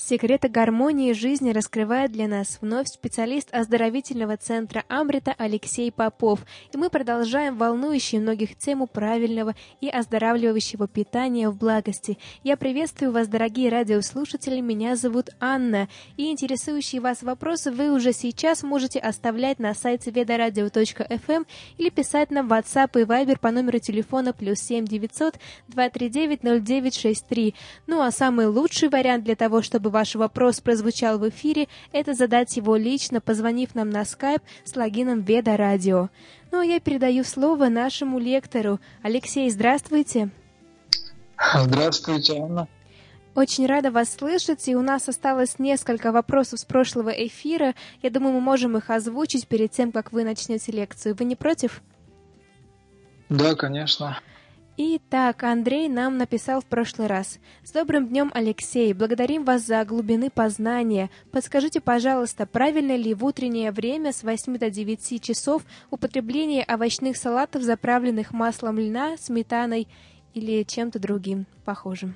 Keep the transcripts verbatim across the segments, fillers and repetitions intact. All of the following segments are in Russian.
Секреты гармонии жизни раскрывает для нас вновь специалист оздоровительного центра Амрита Алексей Попов. И мы продолжаем волнующую многих тему правильного и оздоравливающего питания в благости. Я приветствую вас, дорогие радиослушатели, меня зовут Анна. И интересующие вас вопросы вы уже сейчас можете оставлять на сайте ведарадио точка эф эм или писать нам в WhatsApp и Viber по номеру телефона плюс семь девятьсот два три девять ноль девять шесть три. Ну а самый лучший вариант для того, чтобы ваш вопрос прозвучал в эфире, это задать его лично, позвонив нам на скайп с логином Веда Радио. Ну а я передаю слово нашему лектору. Алексей, здравствуйте. Здравствуйте, Анна. Очень рада вас слышать, и у нас осталось несколько вопросов с прошлого эфира. Я думаю, мы можем их озвучить перед тем, как вы начнете лекцию. Вы не против? Да, конечно. Итак, Андрей нам написал в прошлый раз. С добрым днем, Алексей. Благодарим вас за глубины познания. Подскажите, пожалуйста, правильно ли в утреннее время с восьми до девяти часов употребление овощных салатов, заправленных маслом льна, сметаной или чем-то другим похожим?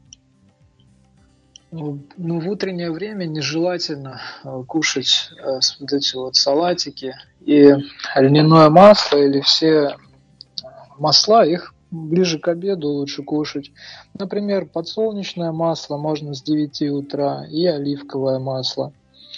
Ну, ну, в утреннее время нежелательно э, кушать э, вот эти вот салатики и льняное масло или все масла, их ближе к обеду лучше кушать. Например, подсолнечное масло можно с девяти утра и оливковое масло.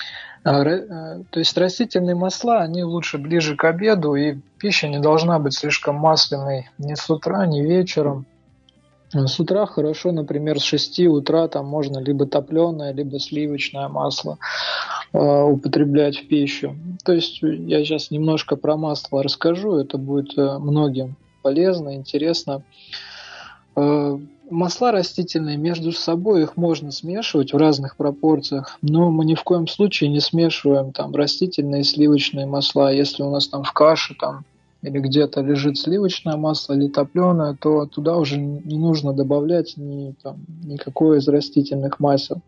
То есть растительные масла, они лучше ближе к обеду, и пища не должна быть слишком масляной ни с утра, ни вечером. С утра хорошо, например, с шести утра там можно либо топленое, либо сливочное масло э, употреблять в пищу. То есть я сейчас немножко про масло расскажу, это будет э, многим полезно, интересно. Э, масла растительные между собой, их можно смешивать в разных пропорциях, но мы ни в коем случае не смешиваем там растительные и сливочные масла. Если у нас там в каше там или где-то лежит сливочное масло или топленое, то туда уже не нужно добавлять ни, там, никакое из растительных масел.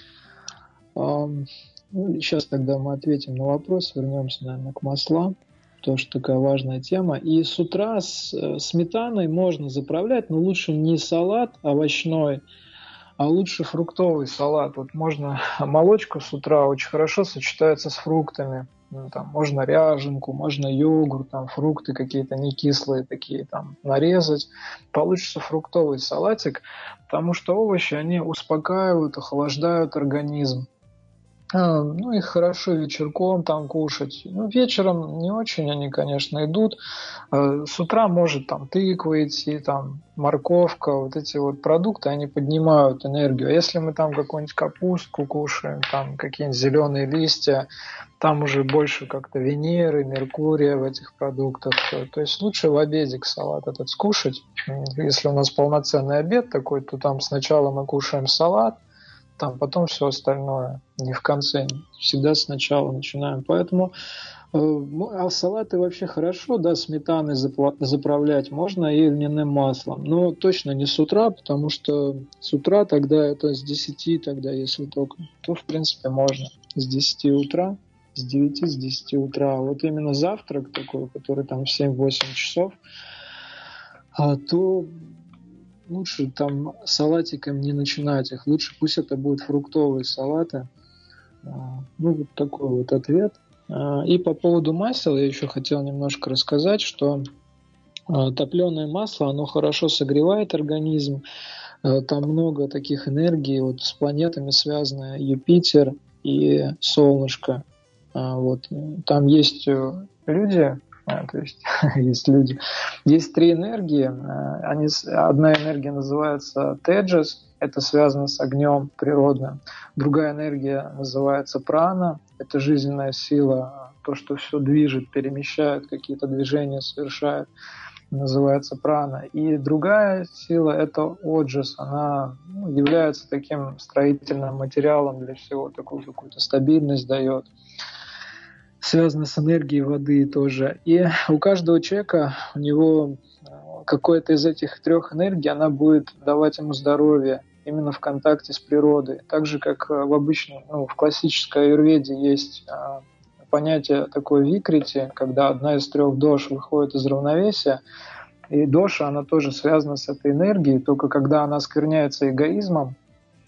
Ну, сейчас тогда мы ответим на вопрос, вернемся, наверное, к маслам, тоже такая важная тема. И с утра с сметаной можно заправлять, но лучше не салат овощной, а лучше фруктовый салат. Вот можно молочко с утра очень хорошо сочетается с фруктами. Ну, там, можно ряженку, можно йогурт, там, фрукты какие-то не кислые такие там нарезать. Получится фруктовый салатик, потому что овощи, они успокаивают, охлаждают организм. А, ну, их хорошо вечерком там кушать. Ну, вечером не очень они, конечно, идут. А, с утра может там тыква идти, там морковка, вот эти вот продукты, они поднимают энергию. А если мы там какую-нибудь капустку кушаем, там какие-нибудь зеленые листья, там уже больше как-то Венеры, Меркурия в этих продуктах. То есть лучше в обедик салат этот скушать. Если у нас полноценный обед такой, то там сначала мы кушаем салат, там потом все остальное, не в конце, всегда сначала начинаем. Поэтому э, а салаты вообще хорошо, да, сметаной запла- заправлять можно и льняным маслом, но точно не с утра, потому что с утра тогда это с десяти, тогда если только, то в принципе можно с десяти утра, с девяти, с десяти утра. А вот именно завтрак такой, который там в семь-восемь часов, а, то лучше там салатиком не начинать их. Лучше пусть это будут фруктовые салаты. Ну, вот такой вот ответ. И по поводу масел я еще хотел немножко рассказать, что топленое масло, оно хорошо согревает организм. Там много таких энергий, вот с планетами связаны Юпитер и Солнышко. Вот. Там есть люди, А, то есть есть люди. Есть три энергии. Они, одна энергия называется теджас, это связано с огнем природным. Другая энергия называется прана, это жизненная сила, то, что все движет, перемещает, какие-то движения совершает, называется прана. И другая сила это оджас, она ну, является таким строительным материалом для всего, такую какую-то стабильность дает. Связано с энергией воды тоже. И у каждого человека, у него какая-то из этих трех энергий, она будет давать ему здоровье именно в контакте с природой. Так же, как в обычном, ну, в классической аюрведе есть понятие такое викрити, когда одна из трех дош выходит из равновесия, и доша, она тоже связана с этой энергией, только когда она оскверняется эгоизмом,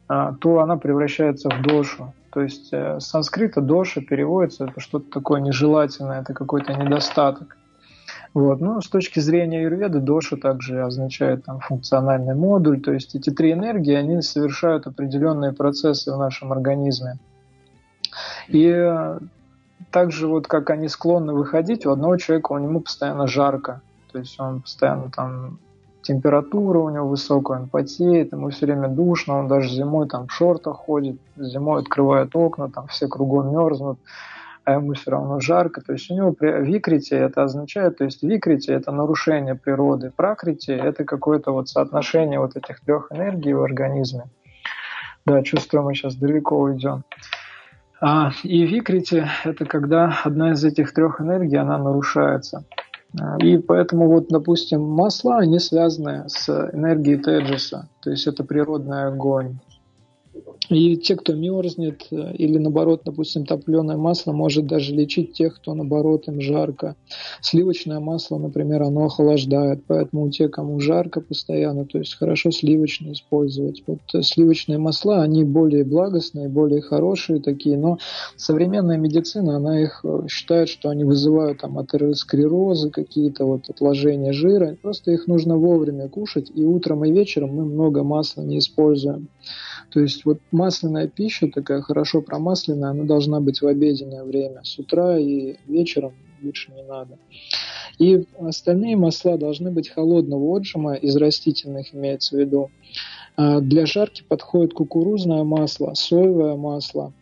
то она превращается в дошу. То есть с санскрита доша переводится, это что-то такое нежелательное, это какой-то недостаток. Вот. Ну, с точки зрения аюрведы, доша также означает там, функциональный модуль, то есть эти три энергии, они совершают определенные процессы в нашем организме. И также вот как они склонны выходить, у одного человека у него постоянно жарко, то есть он постоянно там, температура у него высокая, он потеет, ему все время душно, он даже зимой там в шортах ходит, зимой открывает окна, там все кругом мерзнут, а ему все равно жарко. То есть у него викрити это означает, то есть викрити это нарушение природы, пракрити это какое-то вот соотношение вот этих трех энергий в организме. Да, чувствую, мы сейчас далеко уйдем. А, и викрити это когда одна из этих трех энергий, она нарушается. И поэтому вот, допустим, масла, они связаны с энергией теджеса, то есть это природный огонь. И те, кто мерзнет, или наоборот, допустим, топленое масло может даже лечить тех, кто наоборот им жарко. Сливочное масло, например, оно охлаждает, поэтому те, кому жарко постоянно, то есть хорошо сливочное использовать. Вот сливочные масла, они более благостные, более хорошие такие, но современная медицина, она их считает, что они вызывают там атеросклерозы, какие-то вот отложения жира. Просто их нужно вовремя кушать, и утром и вечером мы много масла не используем. То есть вот масляная пища, такая хорошо промасленная, она должна быть в обеденное время, с утра и вечером лучше не надо. И остальные масла должны быть холодного отжима, из растительных имеется в виду. Для жарки подходит кукурузное масло, соевое масло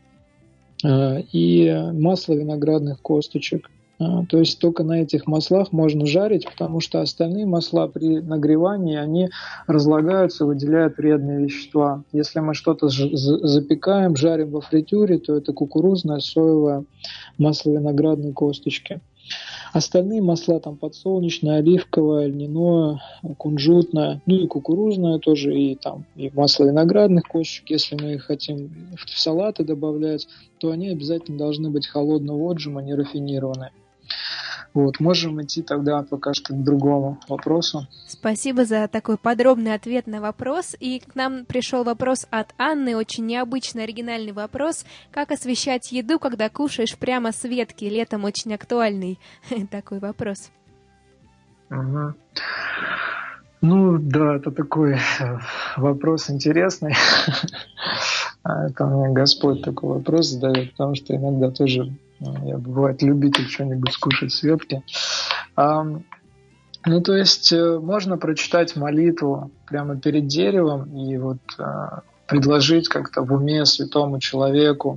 и масло виноградных косточек. То есть только на этих маслах можно жарить, потому что остальные масла при нагревании, они разлагаются, выделяют вредные вещества. Если мы что-то запекаем, жарим во фритюре, то это кукурузное, соевое, масло виноградной косточки. Остальные масла, там подсолнечное, оливковое, льняное, кунжутное, ну и кукурузное тоже, и, там, и масло виноградных косточек, если мы их хотим в салаты добавлять, то они обязательно должны быть холодного отжима, не рафинированные. Вот, можем идти тогда пока что к другому вопросу. Спасибо за такой подробный ответ на вопрос. И к нам пришел вопрос от Анны, очень необычный, оригинальный вопрос. Как освещать еду, когда кушаешь прямо с ветки? Летом очень актуальный такой вопрос. Угу. Ну да, это такой вопрос интересный. Это мне Господь такой вопрос задает, потому что иногда тоже я, бывает, любитель что-нибудь скушать с ветки. А, ну, то есть можно прочитать молитву прямо перед деревом и вот а, предложить как-то в уме святому человеку.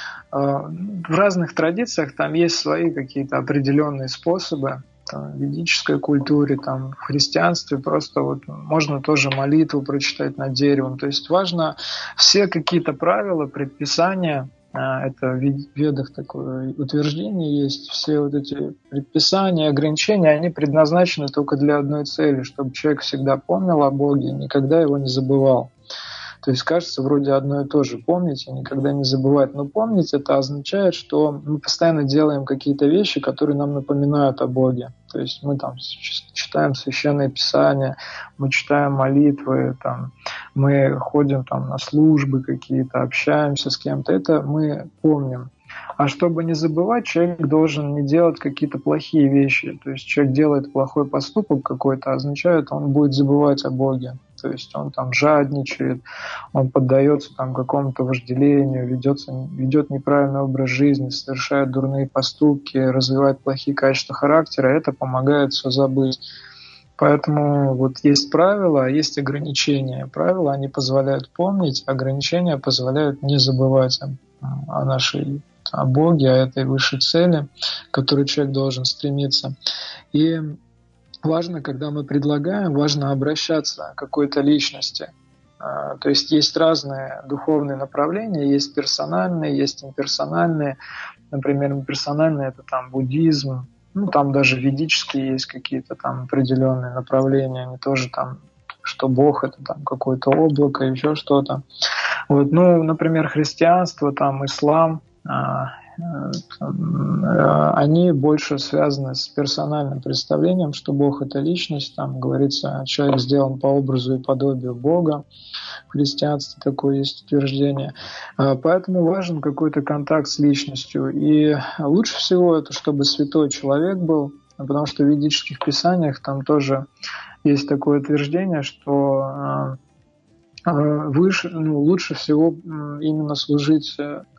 А, в разных традициях там есть свои какие-то определенные способы. Там, в ведической культуре, там, в христианстве просто вот можно тоже молитву прочитать над деревом. То есть важно все какие-то правила, предписания. Это в ведах такое утверждение есть. Все вот эти предписания, ограничения, они предназначены только для одной цели, чтобы человек всегда помнил о Боге и никогда его не забывал. То есть кажется вроде одно и то же. Помнить и никогда не забывать. Но помнить это означает, что мы постоянно делаем какие-то вещи, которые нам напоминают о Боге. То есть мы там читаем Священное Писание, мы читаем молитвы, там, мы ходим там, на службы какие-то, общаемся с кем-то. Это мы помним. А чтобы не забывать, человек должен не делать какие-то плохие вещи. То есть человек делает плохой поступок какой-то, означает, он будет забывать о Боге. То есть он там жадничает, он поддается там какому-то вожделению, ведется, ведет неправильный образ жизни, совершает дурные поступки, развивает плохие качества характера, это помогает все забыть. Поэтому вот есть правила, а есть ограничения. Правила, они позволяют помнить, ограничения позволяют не забывать о нашей о Боге, о этой высшей цели, к которой человек должен стремиться. И важно, когда мы предлагаем, важно обращаться к какой-то личности. То есть есть разные духовные направления, есть персональные, есть имперсональные. Например, имперсональные – это там буддизм, ну там даже ведические есть какие-то там определенные направления, они тоже там, что Бог – это там какое-то облако, еще что-то. Вот, ну, например, христианство, там, ислам, они больше связаны с персональным представлением, что Бог – это личность. Там говорится, человек сделан по образу и подобию Бога. В христианстве такое есть утверждение. Поэтому важен какой-то контакт с личностью. И лучше всего это, чтобы святой человек был, потому что в ведических писаниях там тоже есть такое утверждение, что выше, ну, лучше всего именно служить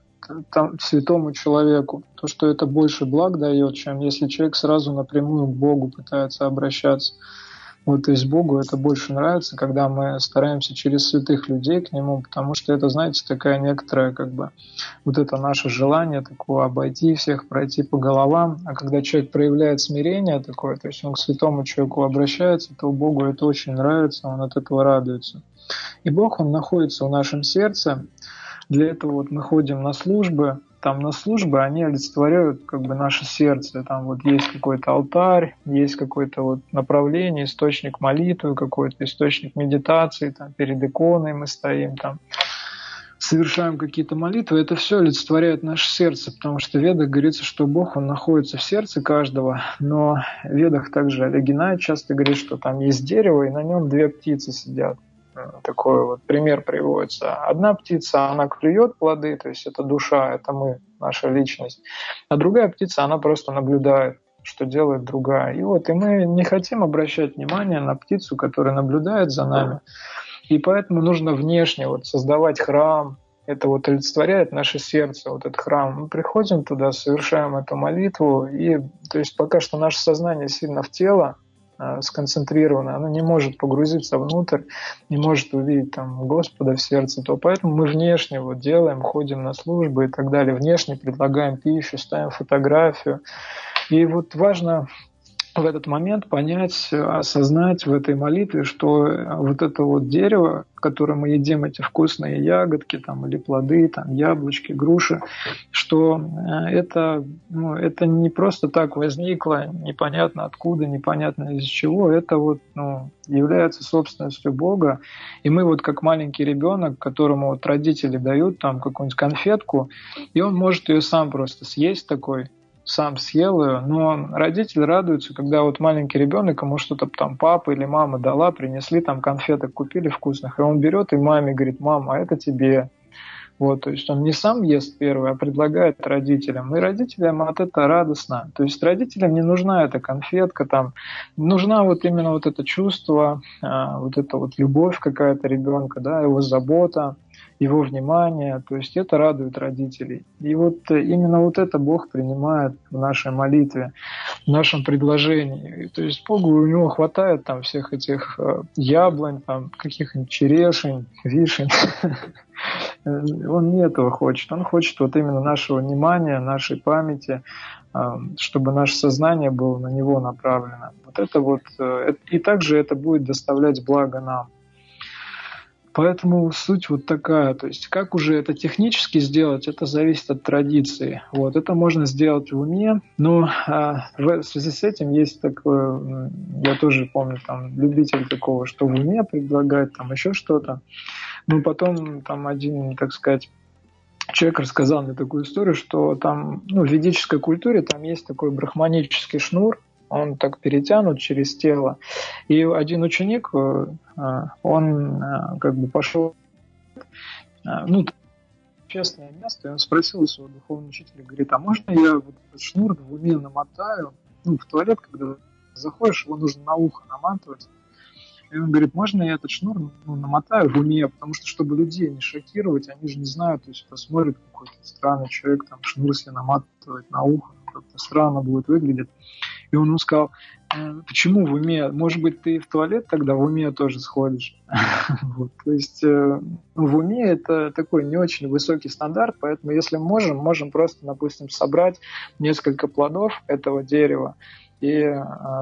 там, святому человеку. То, что это больше благ дает, чем если человек сразу напрямую к Богу пытается обращаться. Вот, то есть Богу это больше нравится, когда мы стараемся через святых людей к Нему, потому что это, знаете, такая некоторая, как бы, вот это наше желание такое обойти всех, пройти по головам. А когда человек проявляет смирение такое, то есть он к святому человеку обращается, то Богу это очень нравится, он от этого радуется. И Бог, Он находится в нашем сердце. Для этого вот мы ходим на службы. Там на службы они олицетворяют как бы наше сердце. Там вот есть какой-то алтарь, есть какое-то вот направление, источник молитвы, какой-то источник медитации. Там перед иконой мы стоим, там совершаем какие-то молитвы. Это все олицетворяет наше сердце, потому что в Ведах говорится, что Бог, Он находится в сердце каждого. Но в Ведах также Олигинай часто говорит, что там есть дерево, и на нем две птицы сидят. Такой вот пример приводится. Одна птица, она клюет плоды, то есть это душа, это мы, наша личность. А другая птица, она просто наблюдает, что делает другая. И вот и мы не хотим обращать внимание на птицу, которая наблюдает за нами. И поэтому нужно внешне вот создавать храм. Это вот олицетворяет наше сердце, вот этот храм. Мы приходим туда, совершаем эту молитву. И то есть пока что наше сознание сильно в тело сконцентрировано, оно не может погрузиться внутрь, не может увидеть там Господа в сердце, то поэтому мы внешне вот делаем, ходим на службы и так далее, внешне предлагаем пищу, ставим фотографию. И вот важно в этот момент понять, осознать в этой молитве, что вот это вот дерево, которое мы едим, эти вкусные ягодки там, или плоды, там, яблочки, груши, что это, ну, это не просто так возникло, непонятно откуда, непонятно из чего, это вот, ну, является собственностью Бога. И мы вот как маленький ребенок, которому вот родители дают там какую-нибудь конфетку, и он может ее сам просто съесть такой, сам съел ее, но родители радуются, когда вот маленький ребенок, ему что-то там папа или мама дала, принесли там конфеток, купили вкусных, и он берет и маме говорит: мама, а это тебе. Вот, то есть он не сам ест первый, а предлагает родителям. И родителям от этого радостно. То есть родителям не нужна эта конфетка, там, нужна вот именно вот это чувство, вот эта вот любовь какая-то ребенка, да, его забота, его внимание, то есть это радует родителей. И вот именно вот это Бог принимает в нашей молитве, в нашем предложении. То есть Богу, у него хватает там всех этих яблонь, там каких-нибудь черешень, вишень. Он не этого хочет. Он хочет вот именно нашего внимания, нашей памяти, чтобы наше сознание было на него направлено. Вот это вот, и также это будет доставлять благо нам. Поэтому суть вот такая. То есть как уже это технически сделать, это зависит от традиции. Вот, это можно сделать в уме, но а, в связи с этим есть такое, я тоже помню, там, любитель такого, что в уме предлагать, там еще что-то. Но потом там один, так сказать, человек рассказал мне такую историю, что там, ну, в ведической культуре там есть такой брахманический шнур, он так перетянут через тело. И один ученик, он как бы пошел, ну, в общественное место, и он спросил у своего духовного учителя, говорит: а можно я вот этот шнур в уме намотаю? Ну, в туалет, когда заходишь, его нужно на ухо наматывать. И он говорит: можно я этот шнур, ну, намотаю в уме, потому что, чтобы людей не шокировать, они же не знают, то есть посмотрят, какой-то странный человек, там, шнур себе наматывает на ухо, как-то странно будет выглядеть. И он ему сказал: почему в уме? Может быть, ты в туалет тогда в уме тоже сходишь? Вот. То есть в уме это такой не очень высокий стандарт, поэтому если можем, можем просто, допустим, собрать несколько плодов этого дерева и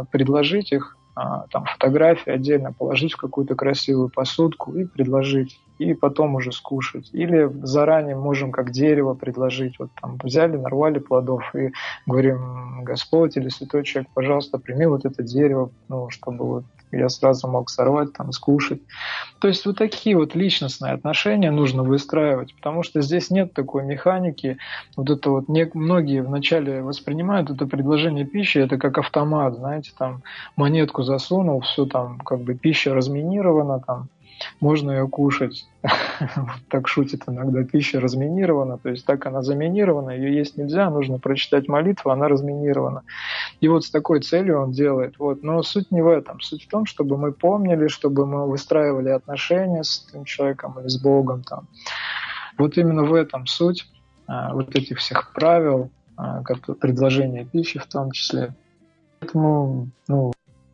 предложить их, там, фотографии отдельно положить в какую-то красивую посудку и предложить. и потом уже скушать. Или заранее можем как дерево предложить. Вот там взяли, нарвали плодов и говорим: Господь или святой человек, пожалуйста, прими вот это дерево, ну, чтобы вот я сразу мог сорвать, там, скушать. То есть вот такие вот личностные отношения нужно выстраивать, потому что здесь нет такой механики. Вот это вот не, многие вначале воспринимают это предложение пищи, это как автомат, знаете, там монетку засунул, все там как бы пища разминирована, там можно ее кушать. Так шутит иногда: пища разминирована, то есть так она заминирована, ее есть нельзя, нужно прочитать молитву, она разминирована. И вот с такой целью он делает. Вот. Но суть не в этом. Суть в том, чтобы мы помнили, чтобы мы выстраивали отношения с этим человеком или с Богом. Там. Вот именно в этом суть а, вот этих всех правил, а, как предложение пищи в том числе. Поэтому, ну...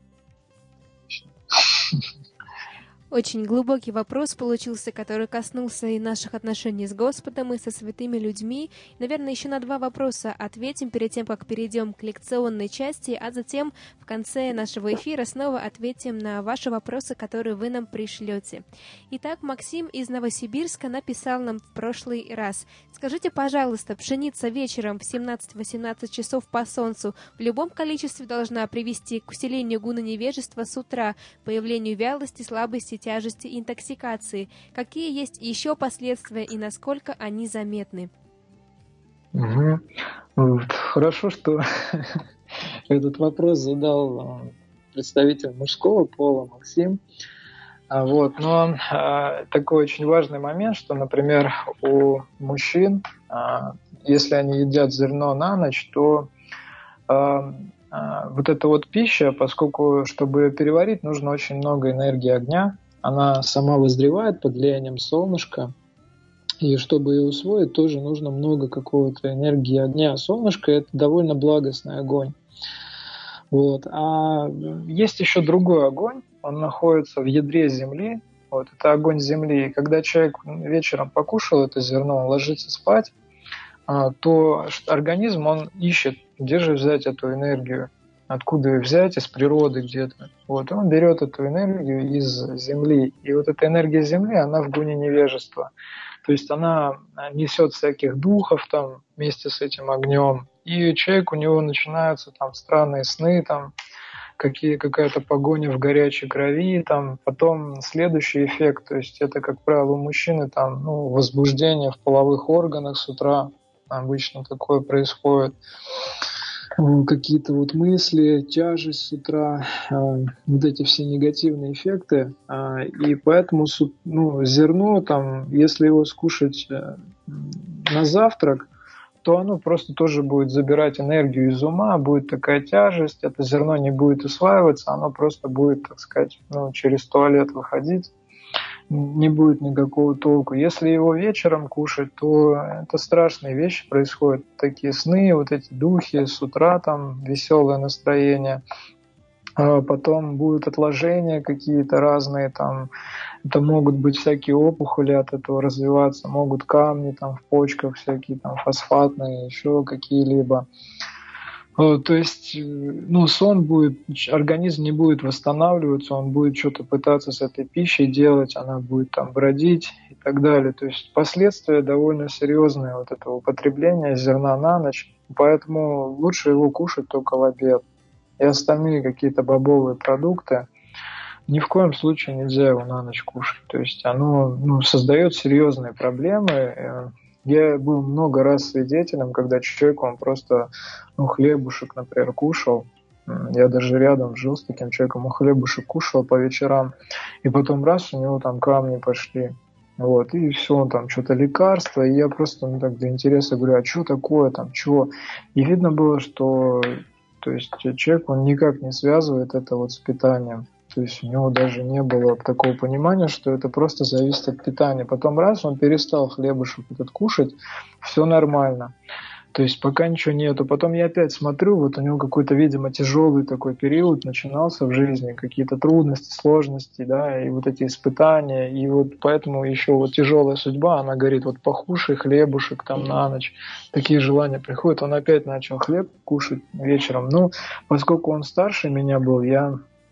Очень глубокий вопрос получился, который коснулся и наших отношений с Господом, и со святыми людьми. Наверное, еще на два вопроса ответим перед тем, как перейдем к лекционной части, а затем в конце нашего эфира снова ответим на ваши вопросы, которые вы нам пришлете. Итак, Максим из Новосибирска написал нам в прошлый раз: «Скажите, пожалуйста, пшеница вечером в семнадцать-восемнадцать часов по солнцу в любом количестве должна привести к усилению гуна невежества с утра, появлению вялости, слабости, тяжести и интоксикации. Какие есть еще последствия и насколько они заметны?» Угу. Вот. Хорошо, что этот вопрос задал представитель мужского пола Максим. Вот. Но а, такой очень важный момент, что, например, у мужчин, а, если они едят зерно на ночь, то а, а, вот эта вот пища, поскольку, чтобы ее переварить, нужно очень много энергии огня, она сама вызревает под влиянием солнышка, и чтобы ее усвоить, тоже нужно много какого-то энергии огня. Солнышко – это довольно благостный огонь. Вот. А есть еще другой огонь, он находится в ядре земли, вот, это огонь земли. И когда человек вечером покушал это зерно, он ложится спать, то организм, он ищет, где же взять эту энергию, откуда ее взять, из природы где-то. Вот, и он берет эту энергию из земли. И вот эта энергия земли, она в гуне невежества. То есть она несет всяких духов там вместе с этим огнем. И человек, у него начинаются там странные сны, там какие, какая-то погоня в горячей крови, там потом следующий эффект, то есть это, как правило, у мужчины там, ну, возбуждение в половых органах с утра, обычно такое происходит. Какие-то вот мысли, тяжесть с утра, вот эти все негативные эффекты. И поэтому, ну, зерно, там, если его скушать на завтрак, то оно просто тоже будет забирать энергию из ума, будет такая тяжесть, это зерно не будет усваиваться, оно просто будет, так сказать, ну, через туалет выходить. Не будет никакого толку. Если его вечером кушать, то это страшные вещи происходят. Такие сны, вот эти духи, с утра там веселое настроение. А потом будут отложения какие-то разные, там, это могут быть всякие опухоли от этого развиваться, могут камни там в почках всякие, там, фосфатные, еще какие-либо. То есть, ну, сон будет, организм не будет восстанавливаться, он будет что-то пытаться с этой пищей делать, она будет там бродить и так далее. То есть последствия довольно серьезные вот этого употребления зерна на ночь, поэтому лучше его кушать только в обед. И остальные какие-то бобовые продукты ни в коем случае нельзя его на ночь кушать. То есть оно, ну, создает серьезные проблемы. Я был много раз свидетелем, когда человек, он просто, ну, хлебушек, например, кушал. Я даже рядом жил с таким человеком, он хлебушек кушал по вечерам, и потом раз, у него там камни пошли. Вот, и все, он там что-то лекарство, и я просто, ну, так для интереса говорю, а что такое там, чего? И видно было, что, то есть, человек, он никак не связывает это вот с питанием. То есть у него даже не было такого понимания, что это просто зависит от питания. Потом раз, он перестал хлебушек этот кушать, все нормально. То есть пока ничего нету. Потом я опять смотрю, вот у него какой-то, видимо, тяжелый такой период начинался в жизни, какие-то трудности, сложности, да, и вот эти испытания. И вот поэтому еще вот тяжелая судьба, она говорит, вот покушай хлебушек там на ночь. Такие желания приходят. Он опять начал хлеб кушать вечером. Ну, поскольку он старше меня был, я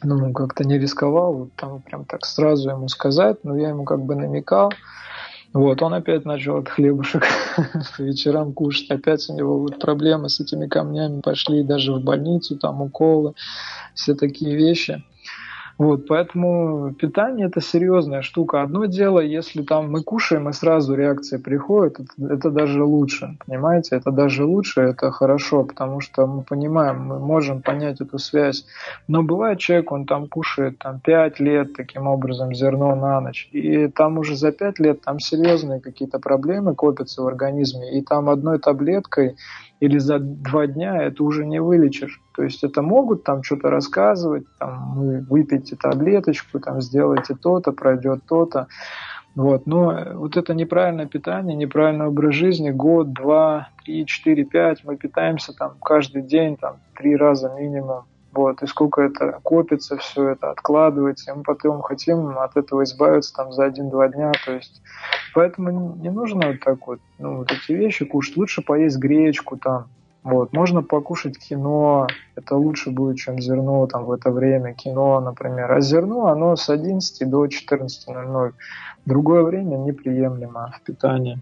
ну, как-то не рисковал, вот там прям так сразу ему сказать, но я ему как бы намекал. Вот, он опять начал от хлебушек по вечерам кушать. Опять у него вот проблемы с этими камнями пошли, даже в больницу, там уколы, все такие вещи. Вот, поэтому питание – это серьезная штука. Одно дело, если там мы кушаем, и сразу реакция приходит, это, это даже лучше, понимаете? Это даже лучше, это хорошо, потому что мы понимаем, мы можем понять эту связь. Но бывает человек, он там кушает там, пять лет таким образом зерно на ночь, и там уже за пять лет там серьезные какие-то проблемы копятся в организме, и там одной таблеткой или за два дня это уже не вылечишь. То есть это могут там что-то рассказывать, там, вы выпейте таблеточку, там, сделайте то-то, пройдет то-то. Вот. Но вот это неправильное питание, неправильный образ жизни, год, два, три, четыре, пять, мы питаемся там каждый день, там, три раза минимум. Вот. И сколько это копится, все это откладывается, и мы потом хотим от этого избавиться там, за один-два дня. То есть, поэтому не нужно вот так вот, ну, вот эти вещи кушать. Лучше поесть гречку там. Вот. Можно покушать киноа, это лучше будет, чем зерно там, в это время, киноа, например. А зерно, оно с одиннадцати до четырнадцати ноль ноль. Другое время неприемлемо в питании.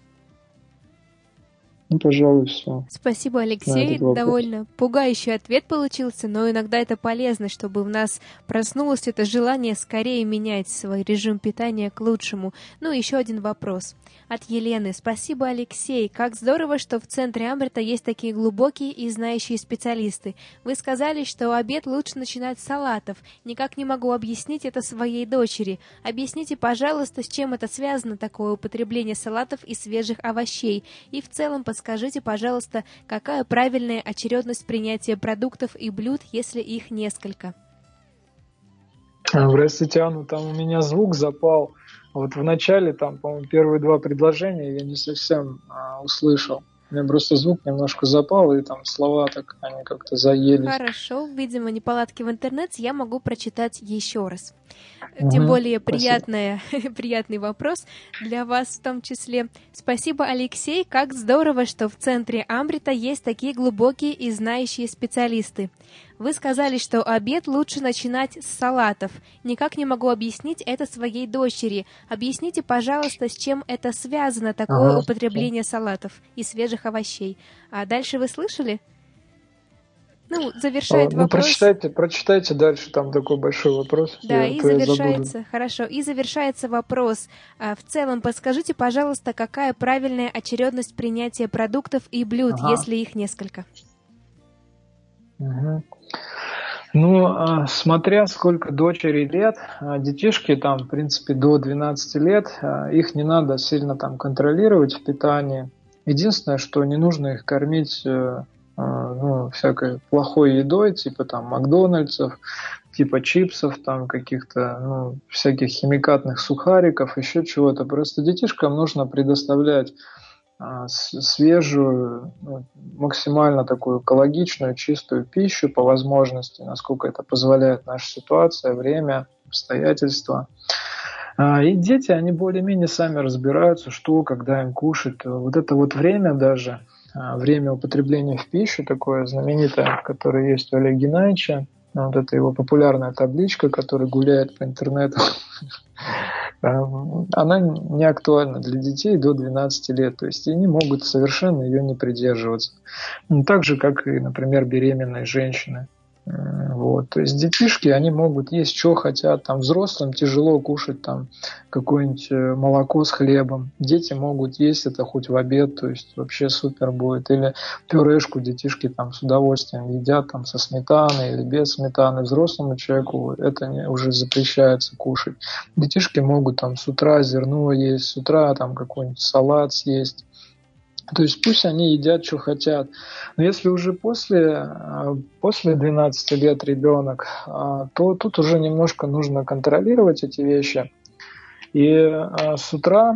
Ну, пожалуй, все. Спасибо, Алексей. Довольно пугающий ответ получился, но иногда это полезно, чтобы в нас проснулось это желание скорее менять свой режим питания к лучшему. Ну, еще один вопрос. От Елены. Спасибо, Алексей. Как здорово, что в центре Амрита есть такие глубокие и знающие специалисты. Вы сказали, что обед лучше начинать с салатов. Никак не могу объяснить это своей дочери. Объясните, пожалуйста, с чем это связано, такое употребление салатов и свежих овощей. И в целом подскажите, пожалуйста, какая правильная очередность принятия продуктов и блюд, если их несколько? Простите, Анна, там у меня звук запал. Вот в начале, там, по-моему, первые два предложения я не совсем а, услышал. У меня просто звук немножко запал, и там слова так, они как-то заелись. Хорошо, видимо, неполадки в интернете, я могу прочитать еще раз. Угу, Тем более приятная, приятный вопрос для вас в том числе. Спасибо, Алексей, как здорово, что в центре Амрита есть такие глубокие и знающие специалисты. Вы сказали, что обед лучше начинать с салатов. Никак не могу объяснить это своей дочери. Объясните, пожалуйста, с чем это связано, такое ага. употребление салатов и свежих овощей. А дальше вы слышали? Ну, завершает а, вопрос. Ну, прочитайте, прочитайте дальше, там такой большой вопрос. Да, я, и завершается, хорошо, и завершается вопрос. А, в целом, подскажите, пожалуйста, какая правильная очередность принятия продуктов и блюд, ага. если их несколько? Угу. Ну, смотря сколько дочери лет, детишки там, в принципе, до двенадцати лет, их не надо сильно там контролировать в питании. Единственное, что не нужно их кормить ну, всякой плохой едой, типа там Макдональдсов, типа чипсов, там каких-то ну, всяких химикатных сухариков, еще чего-то. Просто детишкам нужно предоставлять а, свежую, ну, максимально такую экологичную, чистую пищу по возможности, насколько это позволяет наша ситуация, время, обстоятельства. А, и дети, они более-менее сами разбираются, что, когда им кушать. Вот это вот время даже, время употребления в пищу, такое знаменитое, которое есть у Олега Геннадьевича, вот это его популярная табличка, которая гуляет по интернету, она не актуальна для детей до двенадцати лет, то есть они могут совершенно ее не придерживаться. Так же, как и, например, беременные женщины. Вот. То есть детишки, они могут есть, что хотят. Там взрослым тяжело кушать там какое-нибудь молоко с хлебом. Дети могут есть это хоть в обед, то есть вообще супер будет. Или пюрешку детишки там с удовольствием едят там со сметаной или без сметаны. Взрослому человеку это не, уже запрещается кушать. Детишки могут там с утра зерно есть, с утра там какой-нибудь салат съесть. То есть пусть они едят, что хотят. Но если уже после, после двенадцати лет ребенок, то тут уже немножко нужно контролировать эти вещи. И с утра,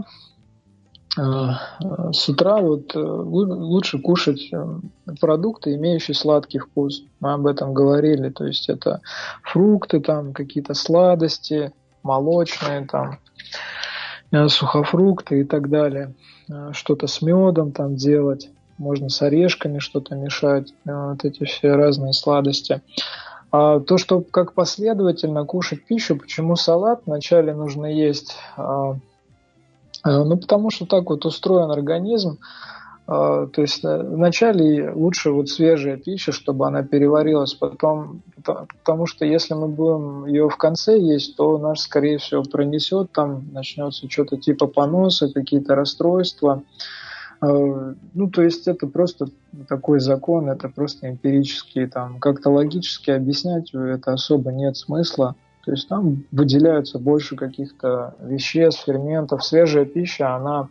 с утра вот лучше кушать продукты, имеющие сладкий вкус. Мы об этом говорили. То есть это фрукты, там, какие-то сладости, молочные, там, сухофрукты и так далее. Что-то с медом там делать, можно с орешками что-то мешать, вот эти все разные сладости. А то, что как последовательно кушать пищу, почему салат вначале нужно есть? А, ну, потому что так вот устроен организм. А, то есть вначале лучше вот свежая пища, чтобы она переварилась, потом, потому что если мы будем ее в конце есть, то нас, скорее всего, пронесет, там начнется что-то типа поноса, какие-то расстройства. Ну, то есть это просто такой закон, это просто эмпирический, там как-то логически объяснять это особо нет смысла. То есть там выделяются больше каких-то веществ, ферментов. Свежая пища, она,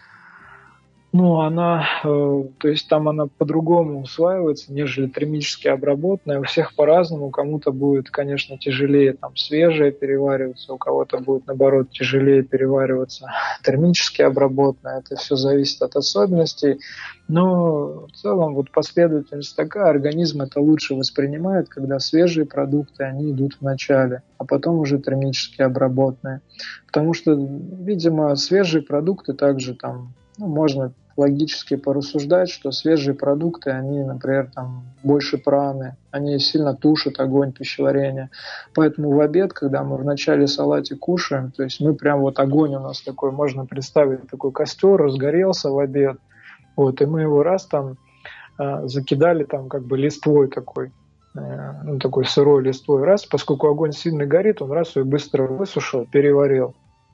ну, она, э, то есть там она по-другому усваивается, нежели термически обработанная. У всех по-разному. Кому-то будет, конечно, тяжелее там свежая перевариваться, у кого-то будет, наоборот, тяжелее перевариваться термически обработанная. Это все зависит от особенностей. Но в целом вот последовательность такая. Организм это лучше воспринимает, когда свежие продукты, они идут в начале, а потом уже термически обработанные. Потому что, видимо, свежие продукты также там, ну, можно логически порассуждать, что свежие продукты, они, например, там больше праны, они сильно тушат огонь пищеварения. Поэтому в обед, когда мы в начале салатик кушаем, то есть мы прям вот огонь у нас такой, можно представить, такой костер разгорелся в обед, вот, и мы его раз там э, закидали там как бы листвой такой, э, ну такой сырой листвой, раз, поскольку огонь сильно горит, он раз ее быстро высушил, переварил.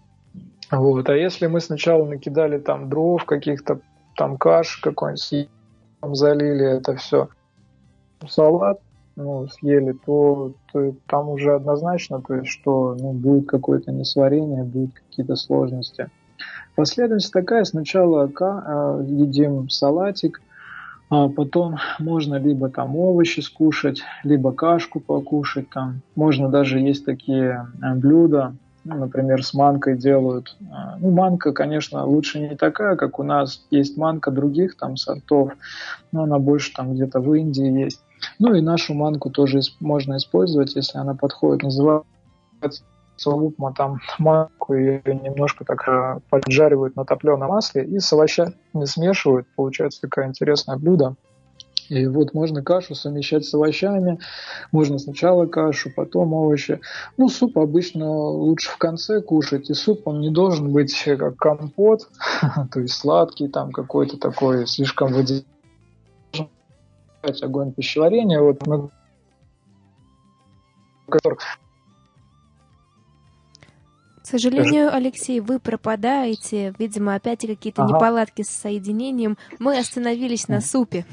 Вот. А если мы сначала накидали там дров, каких-то там каш какой-нибудь, залили это все в салат, ну, съели, то, то там уже однозначно, то есть, что ну, будет какое-то несварение, будут какие-то сложности. Последовательность такая: сначала э, едим салатик, а потом можно либо там овощи скушать, либо кашку покушать, там можно даже есть такие блюда. Ну, например, с манкой делают. Ну, манка, конечно, лучше не такая, как у нас есть манка других там сортов, но она больше там где-то в Индии есть. Ну и нашу манку тоже можно использовать, если она подходит. Называется лупма, там манку ее немножко так поджаривают на топленом масле и с овощами смешивают. Получается такое интересное блюдо. И вот можно кашу совмещать с овощами, можно сначала кашу, потом овощи. Ну, суп обычно лучше в конце кушать, и суп, он не должен быть как компот, то есть сладкий, там какой-то такой, слишком водяной, огонь пищеварения. Вот мы... К сожалению, Алексей, вы пропадаете, видимо, опять какие-то ага. неполадки с соединением. Мы остановились на супе.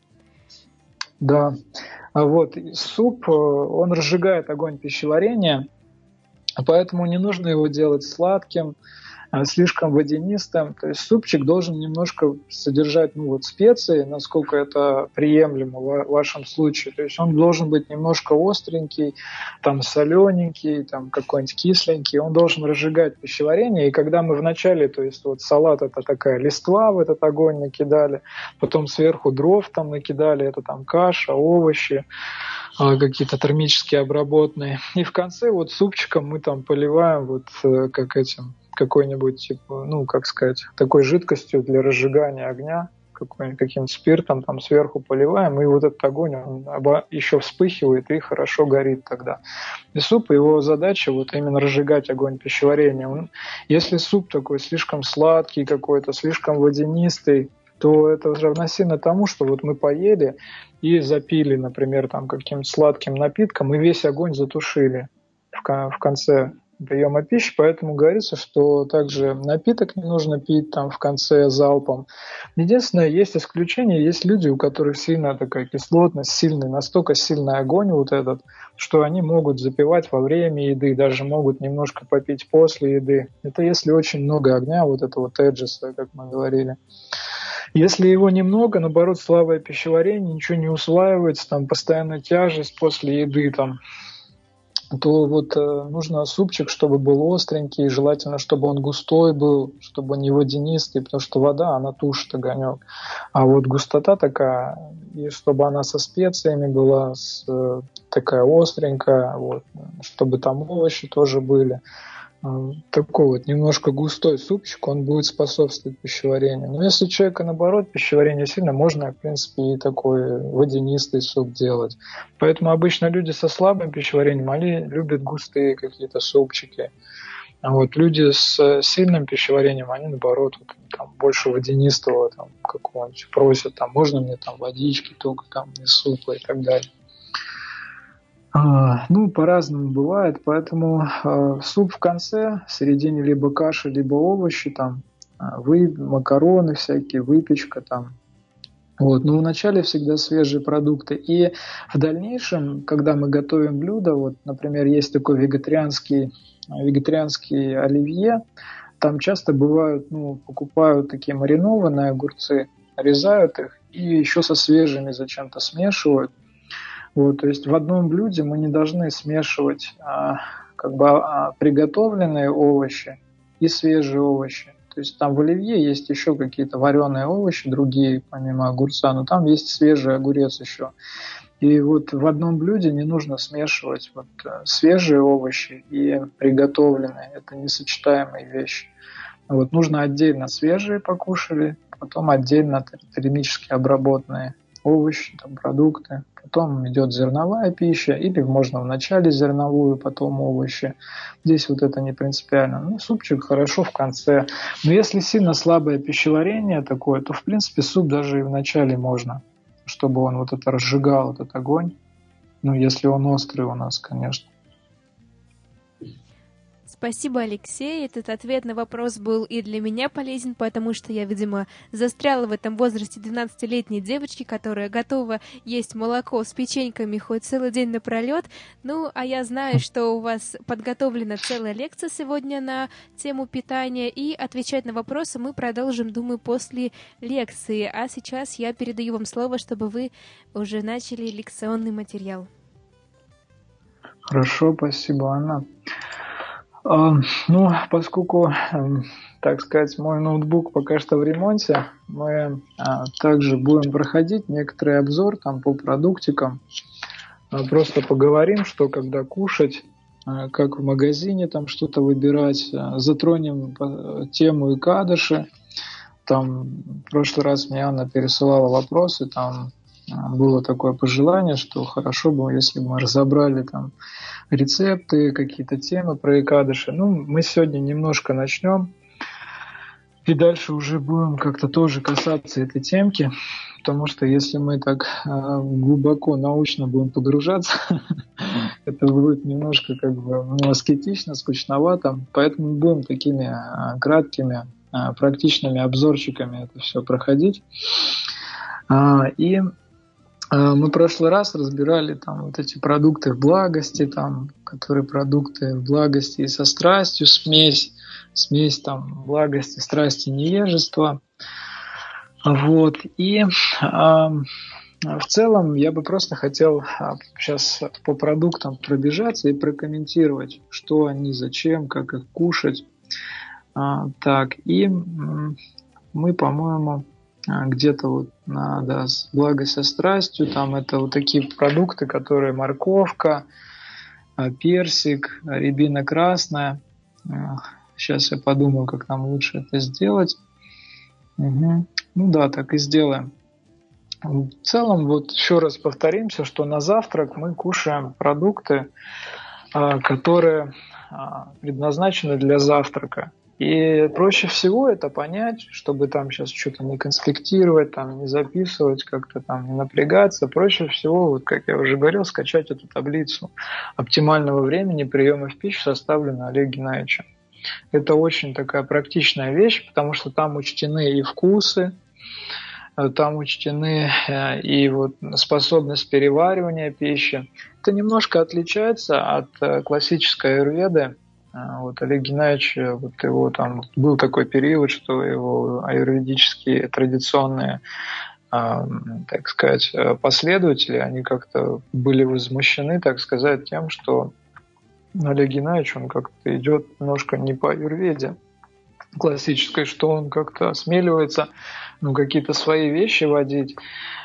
Да, вот суп, он разжигает огонь пищеварения, поэтому не нужно его делать сладким, слишком водянистым. То есть супчик должен немножко содержать ну, вот специи, насколько это приемлемо в вашем случае. То есть он должен быть немножко остренький, там солененький, там какой-нибудь кисленький. Он должен разжигать пищеварение. И когда мы вначале, то есть вот салат это такая листва в этот огонь накидали, потом сверху дров там накидали, это там каша, овощи, какие-то термически обработанные. И в конце вот супчиком мы там поливаем вот как этим какой-нибудь, типа, ну, как сказать, такой жидкостью для разжигания огня, каким-то спиртом там сверху поливаем, и вот этот огонь он еще вспыхивает и хорошо горит тогда. И суп, его задача вот именно разжигать огонь пищеварения. Он, если суп такой слишком сладкий какой-то, слишком водянистый, то это равносильно тому, что вот мы поели и запили, например, там каким-то сладким напитком, и весь огонь затушили в конце приема пищи, поэтому говорится, что также напиток не нужно пить там в конце залпом. Единственное, есть исключения, есть люди, у которых сильная такая кислотность, сильный, настолько сильный огонь вот этот, что они могут запивать во время еды, даже могут немножко попить после еды. Это если очень много огня, вот этого теджеса, как мы говорили. Если его немного, наоборот, слабое пищеварение, ничего не усваивается, там постоянно тяжесть после еды, там, то вот э, нужно супчик, чтобы был остренький, желательно, чтобы он густой был, чтобы не водянистый, потому что вода, она тушит огонек. А вот густота такая, и чтобы она со специями была, с, э, такая остренькая, вот, чтобы там овощи тоже были. такой вот немножко густой супчик, он будет способствовать пищеварению. Но если у человека, наоборот, пищеварение сильно, можно, в принципе, и такой водянистый суп делать. Поэтому обычно люди со слабым пищеварением, они любят густые какие-то супчики. А вот люди с сильным пищеварением, они, наоборот, вот, там, больше водянистого там, какого-нибудь просят, там, можно мне там водички, только там не супа и так далее. А, ну, по-разному бывает, поэтому а, суп в конце, в середине либо каша, либо овощи, там, вы, макароны всякие, выпечка там. Вот. Но вначале всегда свежие продукты. И в дальнейшем, когда мы готовим блюдо, вот, например, есть такой вегетарианский, вегетарианский оливье, там часто бывают, ну, покупают такие маринованные огурцы, нарезают их и еще со свежими зачем-то смешивают. Вот, то есть в одном блюде мы не должны смешивать а, как бы а, приготовленные овощи и свежие овощи. То есть там в оливье есть еще какие-то вареные овощи, другие помимо огурца, но там есть свежий огурец еще. И вот в одном блюде не нужно смешивать вот свежие овощи и приготовленные. Это несочетаемые вещи. Вот нужно отдельно свежие покушали, потом отдельно термически обработанные овощи, там, продукты. Потом идет зерновая пища, или можно вначале зерновую, потом овощи. Здесь вот это не принципиально. Ну, супчик хорошо в конце. Но если сильно слабое пищеварение такое, то, в принципе, суп даже и в начале можно, чтобы он вот это разжигал, этот огонь. Ну, если он острый у нас, конечно. Спасибо, Алексей. Этот ответ на вопрос был и для меня полезен, потому что я, видимо, застряла в этом возрасте двенадцатилетней девочки, которая готова есть молоко с печеньками хоть целый день напролет. Ну, а я знаю, что у вас подготовлена целая лекция сегодня на тему питания, и отвечать на вопросы мы продолжим, думаю, после лекции. А сейчас я передаю вам слово, чтобы вы уже начали лекционный материал. Хорошо, спасибо, Анна. Ну, поскольку, так сказать, мой ноутбук пока что в ремонте, мы также будем проходить некоторый обзор там по продуктикам. Просто поговорим, что когда кушать, как в магазине там что-то выбирать. Затронем тему икадыши. Там в прошлый раз мне Анна пересылала вопросы, там было такое пожелание, что хорошо бы, если бы мы разобрали там рецепты, какие-то темы про икадыши. Ну, мы сегодня немножко начнем, и дальше уже будем как-то тоже касаться этой темки, потому что если мы так глубоко научно будем погружаться, это будет немножко как бы ну, аскетично, скучновато, поэтому будем такими краткими, практичными обзорчиками это все проходить. И мы в прошлый раз разбирали там вот эти продукты в благости, там, которые продукты в благости и со страстью, смесь, смесь там благости, страсти, невежества. Вот. И а, в целом я бы просто хотел сейчас по продуктам пробежаться и прокомментировать, что они, зачем, как их кушать. А, так, и мы, по-моему, где-то вот на да, благость со страстью, там это вот такие продукты, которые морковка, персик, рябина красная. Сейчас я подумаю, как нам лучше это сделать. Угу. Ну да, так и сделаем. В целом, вот еще раз повторимся, что на завтрак мы кушаем продукты, которые предназначены для завтрака. И проще всего это понять, чтобы там сейчас что-то не конспектировать, там, не записывать, как-то там не напрягаться. Проще всего, вот как я уже говорил, скачать эту таблицу оптимального времени приема в пищу, составленную Олегом Геннадьевичем. Это очень такая практичная вещь, потому что там учтены и вкусы, там учтены и вот способность переваривания пищи. Это немножко отличается от классической аюрведы. Вот Олег Геннадьевич, вот его там был такой период, что его аюрведические традиционные, так сказать, последователи, они как-то были возмущены, так сказать, тем, что Олег Геннадьевич, он как-то идет немножко не по аюрведе классической, что он как-то осмеливается ну, какие-то свои вещи вводить.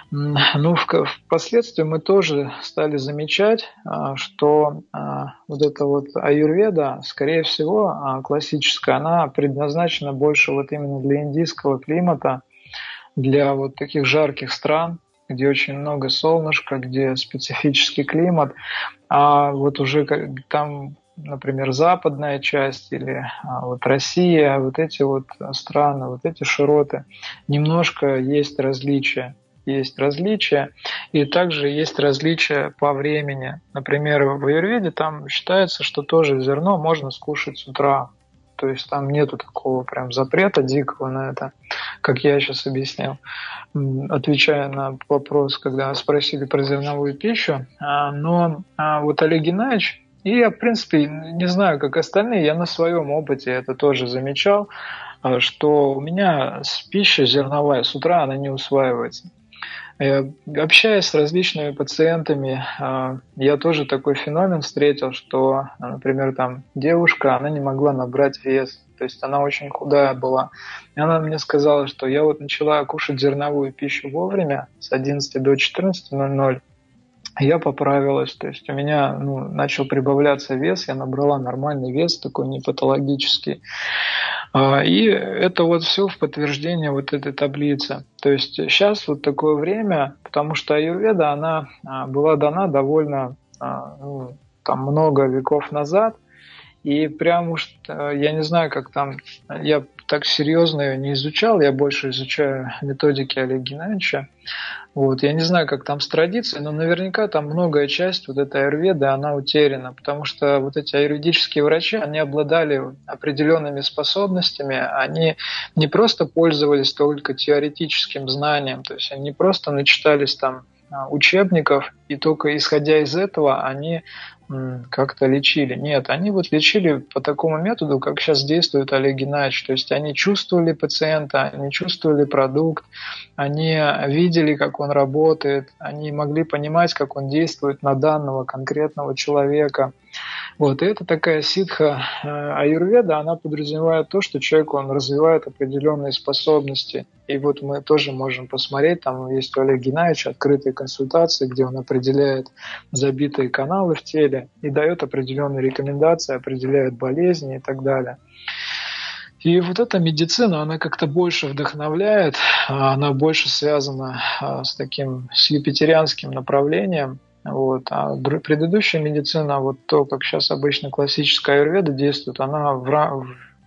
Ну, впоследствии мы тоже стали замечать, что вот эта вот аюрведа, скорее всего, классическая, она предназначена больше вот именно для индийского климата, для вот таких жарких стран, где очень много солнышка, где специфический климат, а вот уже там, например, западная часть или вот Россия, вот эти вот страны, вот эти широты, немножко есть различия. Есть различия, и также есть различия по времени. Например, в аюрведе там считается, что тоже зерно можно скушать с утра. То есть там нету такого прям запрета дикого на это, как я сейчас объяснил, отвечая на вопрос, когда спросили про зерновую пищу. Но вот Олег Геннадьевич, и я, в принципе, не знаю, как остальные, я на своем опыте это тоже замечал, что у меня пища зерновая с утра, она не усваивается. Общаясь с различными пациентами, я тоже такой феномен встретил, что, например, там девушка, она не могла набрать вес, то есть она очень худая была. И она мне сказала, что я вот начала кушать зерновую пищу вовремя, с одиннадцати до четырнадцати ноль ноль, я поправилась, то есть у меня ну, начал прибавляться вес, я набрала нормальный вес, такой не патологический. И это вот все в подтверждение вот этой таблицы. То есть сейчас вот такое время, потому что аюрведа, она была дана довольно ну, там, много веков назад, и прям уж, я не знаю, как там, я так серьезно ее не изучал, я больше изучаю методики Олега Геннадьевича. Вот, я не знаю, как там с традицией, но наверняка там многое часть вот этой аюрведы, она утеряна, потому что вот эти аюрведические врачи, они обладали определенными способностями, они не просто пользовались только теоретическим знанием, то есть они не просто начитались там учебников, и только исходя из этого они как-то лечили. Нет, они вот лечили по такому методу, как сейчас действует Олег Геннадьевич. То есть они чувствовали пациента, они чувствовали продукт, они видели, как он работает, они могли понимать, как он действует на данного конкретного человека. Вот, и это такая ситха аюрведа, она подразумевает то, что человек, он развивает определенные способности. И вот мы тоже можем посмотреть, там есть у Олега Геннадьевича открытые консультации, где он определяет забитые каналы в теле и дает определенные рекомендации, определяет болезни и так далее. И вот эта медицина, она как-то больше вдохновляет, она больше связана с таким с юпитерианским направлением. Вот. А предыдущая медицина, вот то, как сейчас обычно классическая аюрведа действует, она в, в,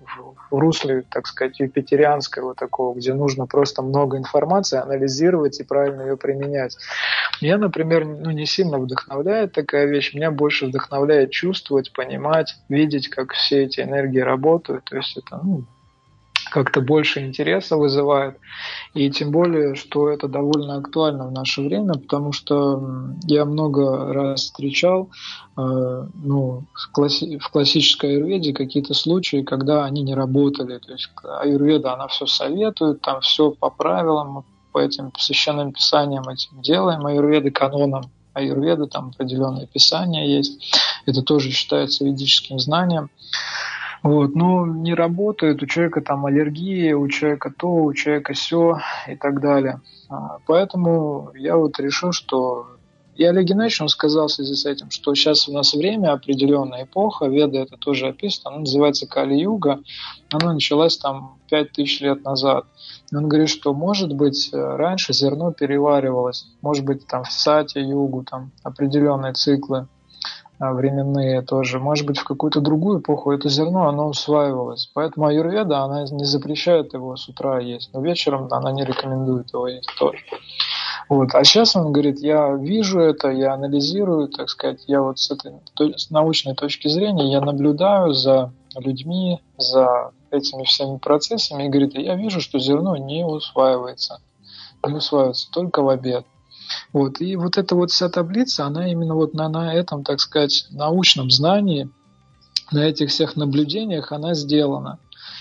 в русле, так сказать, юпитерианского такого, где нужно просто много информации анализировать и правильно ее применять. Меня, например, ну, не сильно вдохновляет такая вещь, меня больше вдохновляет чувствовать, понимать, видеть, как все эти энергии работают. То есть это, ну, как-то больше интереса вызывает. И тем более, что это довольно актуально в наше время, потому что я много раз встречал э, ну, в, класси- в классической аюрведе какие-то случаи, когда они не работали. То есть аюрведа, она все советует, там все по правилам, по этим священным писаниям этим делаем, аюрведы канонам. Аюрведа, там определенные писания есть. Это тоже считается ведическим знанием. Вот, но не работает, у человека там аллергия, у человека то, у человека сё и так далее. Поэтому я вот решил, что... И Олег Геннадьевич, он сказал в связи с этим, что сейчас у нас время, определенная эпоха, Веда это тоже описано, она называется Кали-юга, она началась там пять тысяч лет назад. И он говорит, что может быть раньше зерно переваривалось, может быть там в Сати-югу, там определенные циклы временные тоже. Может быть, в какую-то другую эпоху это зерно, оно усваивалось. Поэтому аюрведа, она не запрещает его с утра есть, но вечером она не рекомендует его есть тоже. Вот. А сейчас он говорит, я вижу это, я анализирую, так сказать, я вот с этой с научной точки зрения, я наблюдаю за людьми, за этими всеми процессами, и говорит, я вижу, что зерно не усваивается. Не усваивается только в обед. Вот. И вот эта вот вся таблица, она именно вот на, на этом, так сказать, научном знании, на этих всех наблюдениях она сделана.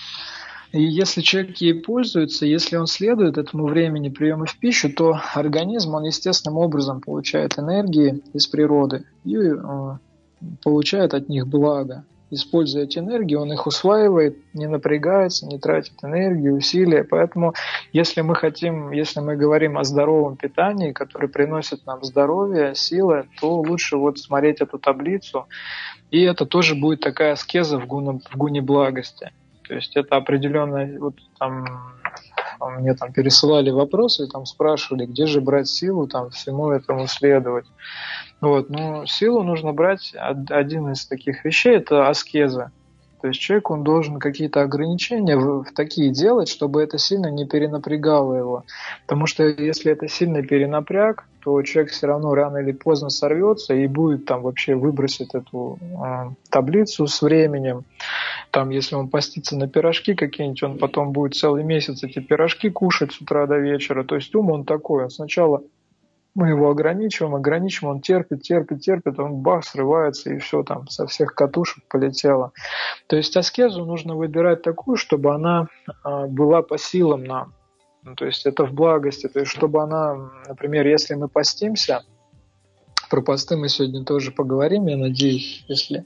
И если человек ей пользуется, если он следует этому времени приема в пищу, то организм, он естественным образом получает энергии из природы и э, получает от них благо. используя эти энергии, он их усваивает, не напрягается, не тратит энергию, усилия. Поэтому, если мы хотим, если мы говорим о здоровом питании, которое приносит нам здоровье, силы, то лучше вот смотреть эту таблицу. И это тоже будет такая аскеза в гуне, в гуне благости. То есть это определенная, вот там мне там пересылали вопросы и там спрашивали, где же брать силу там всему этому следовать. Вот, но силу нужно брать, один из таких вещей – это аскеза. То есть человек, он должен какие-то ограничения в, в такие делать, чтобы это сильно не перенапрягало его. Потому что если это сильно перенапряг, то человек все равно рано или поздно сорвется и будет там вообще выбросить эту э, таблицу с временем. Там, если он постится на пирожки какие-нибудь, он потом будет целый месяц эти пирожки кушать с утра до вечера. То есть ум он такой, он сначала... Мы его ограничиваем, ограничиваем, он терпит, терпит, терпит, он бах, срывается, и все там со всех катушек полетело. То есть аскезу нужно выбирать такую, чтобы она а, была по силам нам. Ну, то есть это в благости. То есть чтобы она, например, если мы постимся, про посты мы сегодня тоже поговорим, я надеюсь, если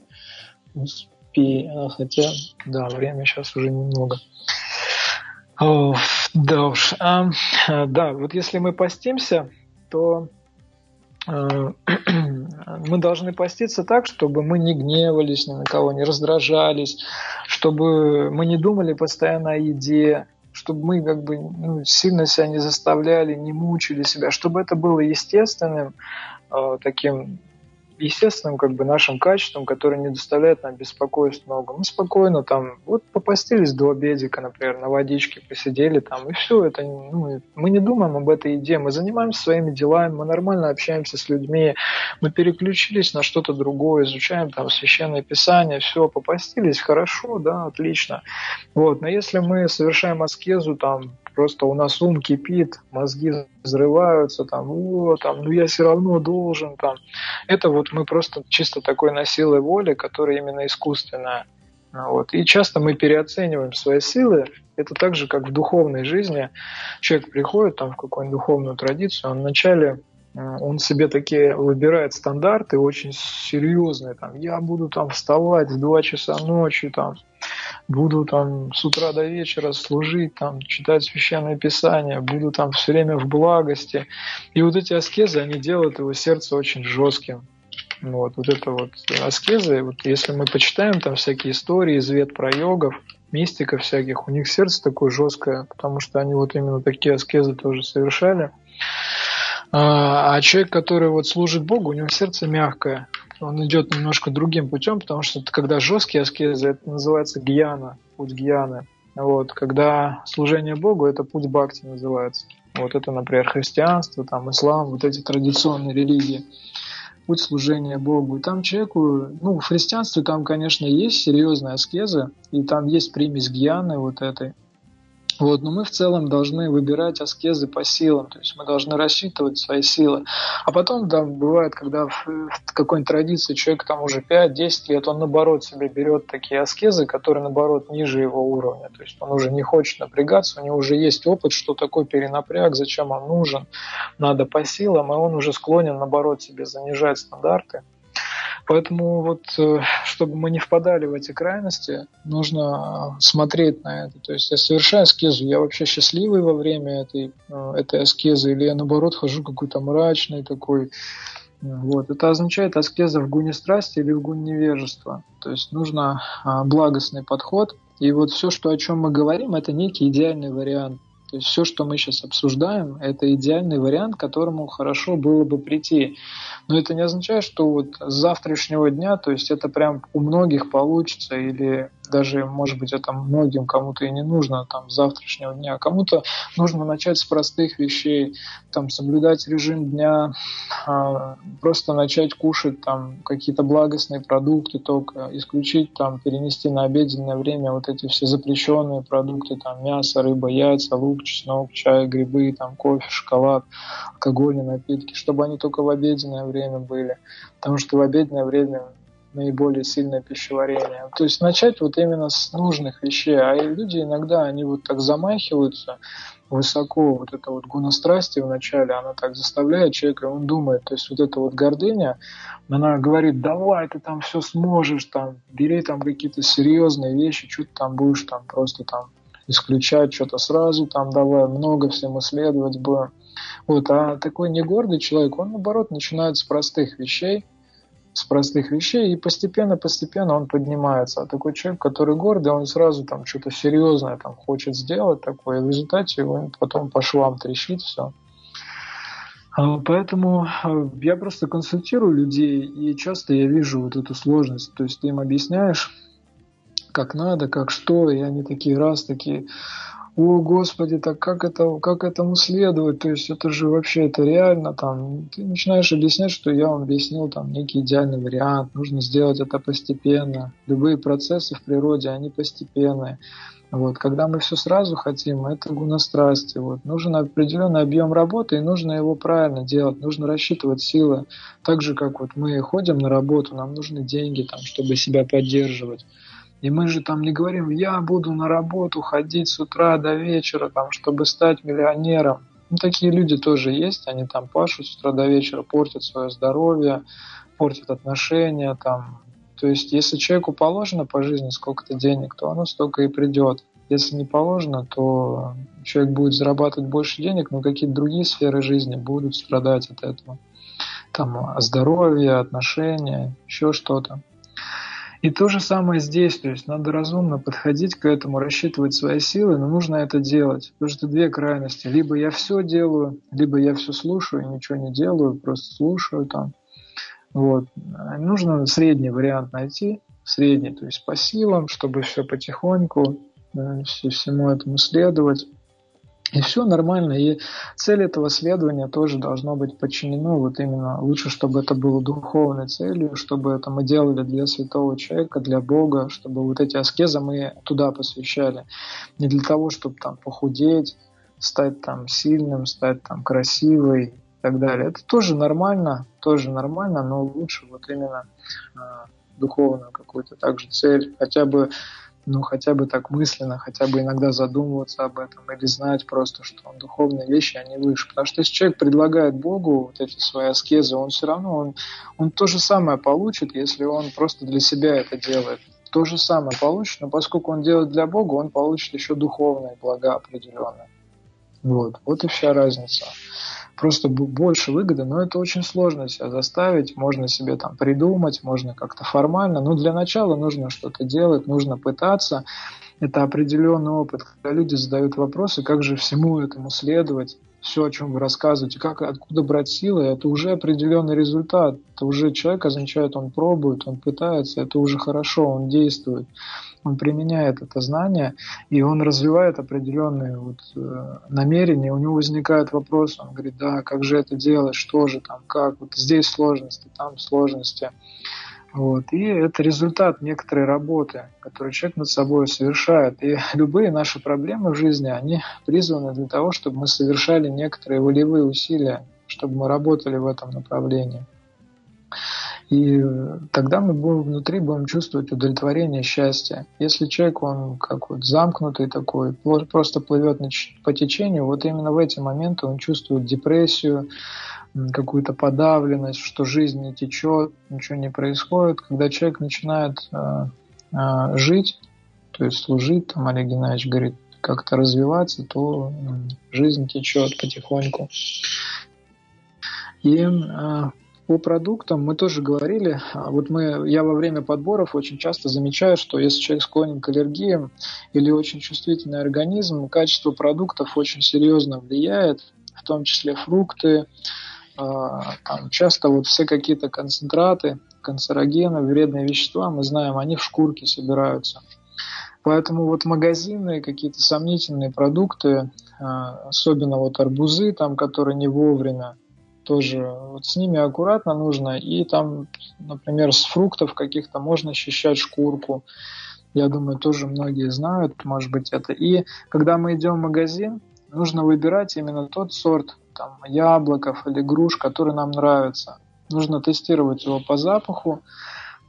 успею, хотя, да, время сейчас уже немного. О, да уж. А, да, вот если мы постимся, то э, мы должны поститься так, чтобы мы не гневались ни на кого, не раздражались, чтобы мы не думали постоянно о еде, чтобы мы как бы ну, сильно себя не заставляли, не мучили себя, чтобы это было естественным, э, таким естественным как бы нашим качеством, которое не доставляет нам беспокойств много. Мы спокойно там, вот попастились до обедика, например, на водичке посидели там, и все, это, ну, мы не думаем об этой еде, мы занимаемся своими делами, мы нормально общаемся с людьми, мы переключились на что-то другое, изучаем там Священное Писание, все, попастились, хорошо, да, отлично. Вот, но если мы совершаем аскезу, там, просто у нас ум кипит, мозги взрываются, там, о, там, ну я все равно должен, там. Это вот мы просто чисто такой на силой воли, которая именно искусственная. Вот. И часто мы переоцениваем свои силы. Это так же, как в духовной жизни. Человек приходит там, в какую-нибудь духовную традицию, он вначале он себе такие выбирает стандарты очень серьезные. Там, я буду там вставать в два часа ночи, там, буду там с утра до вечера служить, там, читать Священное Писание, буду там все время в благости. И вот эти аскезы, они делают его сердце очень жестким. Вот, вот это вот аскезы, вот если мы почитаем там всякие истории из вед про йогов, мистиков всяких, у них сердце такое жесткое, потому что они вот именно такие аскезы тоже совершали. А человек, который вот служит Богу, у него сердце мягкое. Он идет немножко другим путем, потому что когда жесткие аскезы, это называется гьяна, путь гьяны. Вот, когда служение Богу, это путь бхакти называется. Вот это, например, христианство, там, ислам, вот эти традиционные религии. Путь служения Богу. И там человеку, ну, в христианстве там, конечно, есть серьезные аскезы, и там есть примесь гьяны вот этой. Вот, но мы в целом должны выбирать аскезы по силам, то есть мы должны рассчитывать свои силы. А потом, да, бывает, когда в, в какой-нибудь традиции человек там уже пять-десять лет, он наоборот себе берет такие аскезы, которые наоборот ниже его уровня. То есть он уже не хочет напрягаться, у него уже есть опыт, что такое перенапряг, зачем он нужен, надо по силам, и он уже склонен наоборот себе занижать стандарты. Поэтому вот, чтобы мы не впадали в эти крайности, нужно смотреть на это. То есть я совершаю аскезу, я вообще счастливый во время этой, этой аскезы, или я наоборот хожу какой-то мрачный такой. Вот. Это означает аскеза в гуне страсти или в гуне невежества. То есть нужно благостный подход. И вот все, что, о чем мы говорим, это некий идеальный вариант. То есть все, что мы сейчас обсуждаем, это идеальный вариант, к которому хорошо было бы прийти. Но это не означает, что вот с завтрашнего дня, то есть это прям у многих получится, или даже, может быть, это многим кому-то и не нужно там с завтрашнего дня. Кому-то нужно начать с простых вещей, там соблюдать режим дня, просто начать кушать там какие-то благостные продукты, только исключить, там, перенести на обеденное время вот эти все запрещенные продукты, там мясо, рыба, яйца, лук, чеснок, чай, грибы, там кофе, шоколад, алкогольные напитки, чтобы они только в обеденное время были, потому что в обеденное время наиболее сильное пищеварение. То есть начать вот именно с нужных вещей. А люди иногда, они вот так замахиваются, высоко вот это вот гуна-страсти вначале, она так заставляет человека, и он думает, то есть вот эта вот гордыня, она говорит, давай, ты там все сможешь, там, бери там какие-то серьезные вещи, что ты там будешь там просто там исключать что-то сразу, там, давай, много всем исследовать будем. Вот, а такой негордый человек, он, наоборот, начинает с простых вещей, с простых вещей, и постепенно-постепенно он поднимается. А такой человек, который гордый, он сразу там что-то серьезное там хочет сделать такое, и в результате он потом по швам трещит все. Поэтому я просто консультирую людей, и часто я вижу вот эту сложность. То есть ты им объясняешь, как надо, как что, и они такие раз, такие... О, Господи, так как, это, как этому следовать? То есть это же вообще, это реально там. Ты начинаешь объяснять, что я вам объяснил там некий идеальный вариант, нужно сделать это постепенно. Любые процессы в природе, они постепенные. Вот. Когда мы все сразу хотим, это гуна-страсти. Вот. Нужен определенный объем работы, и нужно его правильно делать, нужно рассчитывать силы. Так же, как вот мы ходим на работу, нам нужны деньги, там, чтобы себя поддерживать. И мы же там не говорим, я буду на работу ходить с утра до вечера, там, чтобы стать миллионером. Ну, такие люди тоже есть, они там пашут с утра до вечера, портят свое здоровье, портят отношения. Там. То есть, если человеку положено по жизни сколько-то денег, то оно столько и придет. Если не положено, то человек будет зарабатывать больше денег, но какие-то другие сферы жизни будут страдать от этого. Там здоровье, отношения, еще что-то. И то же самое здесь, то есть надо разумно подходить к этому, рассчитывать свои силы, но нужно это делать. Потому что две крайности. Либо я все делаю, либо я все слушаю, ничего не делаю, просто слушаю там. Вот. Нужно средний вариант найти, средний, то есть по силам, чтобы все потихоньку, да, всему этому следовать. И все нормально, и цель этого следования тоже должно быть подчинено, вот именно лучше, чтобы это было духовной целью, чтобы это мы делали для святого человека, для Бога, чтобы вот эти аскезы мы туда посвящали. Не для того, чтобы там похудеть, стать там сильным, стать там красивой и так далее. Это тоже нормально, тоже нормально, но лучше вот именно э, духовную какую-то также цель, хотя бы ну, хотя бы так мысленно, хотя бы иногда задумываться об этом или знать просто, что духовные вещи, они выше. Потому что если человек предлагает Богу вот эти свои аскезы, он все равно, он, он то же самое получит, если он просто для себя это делает. То же самое получит, но поскольку он делает для Бога, он получит еще духовные блага определенные. Вот, вот и вся разница. Просто больше выгоды, но это очень сложно себя заставить, можно себе там придумать, можно как-то формально, но для начала нужно что-то делать, нужно пытаться. Это определенный опыт, когда люди задают вопросы, как же всему этому следовать, все, о чем вы рассказываете, как, откуда брать силы, это уже определенный результат, это уже человек означает, он пробует, он пытается, это уже хорошо, он действует. Он применяет это знание, и он развивает определенные вот, э, намерения, у него возникает вопрос, он говорит, да, как же это делать, что же там, как, вот здесь сложности, там сложности. Вот. И это результат некоторой работы, которую человек над собой совершает. И любые наши проблемы в жизни, они призваны для того, чтобы мы совершали некоторые волевые усилия, чтобы мы работали в этом направлении. И тогда мы будем внутри будем чувствовать удовлетворение, счастье. Если человек, он как вот замкнутый такой, просто плывет по течению, вот именно в эти моменты он чувствует депрессию, какую-то подавленность, что жизнь не течет, ничего не происходит. Когда человек начинает э, э, жить, то есть служить, там Олег Геннадьевич говорит, как-то развиваться, то э, жизнь течет потихоньку. И э, по продуктам мы тоже говорили, вот мы, я во время подборов очень часто замечаю, что если человек склонен к аллергиям или очень чувствительный организм, качество продуктов очень серьезно влияет, в том числе фрукты, там часто вот все какие-то концентраты, канцерогены, вредные вещества, мы знаем, они в шкурке собираются. Поэтому вот магазинные какие-то сомнительные продукты, особенно вот арбузы, там, которые не вовремя, тоже вот с ними аккуратно нужно. И там, например, с фруктов каких-то можно очищать шкурку. Я думаю, тоже многие знают, может быть, это. И когда мы идем в магазин, нужно выбирать именно тот сорт там, яблоков или груш, который нам нравится. Нужно тестировать его по запаху,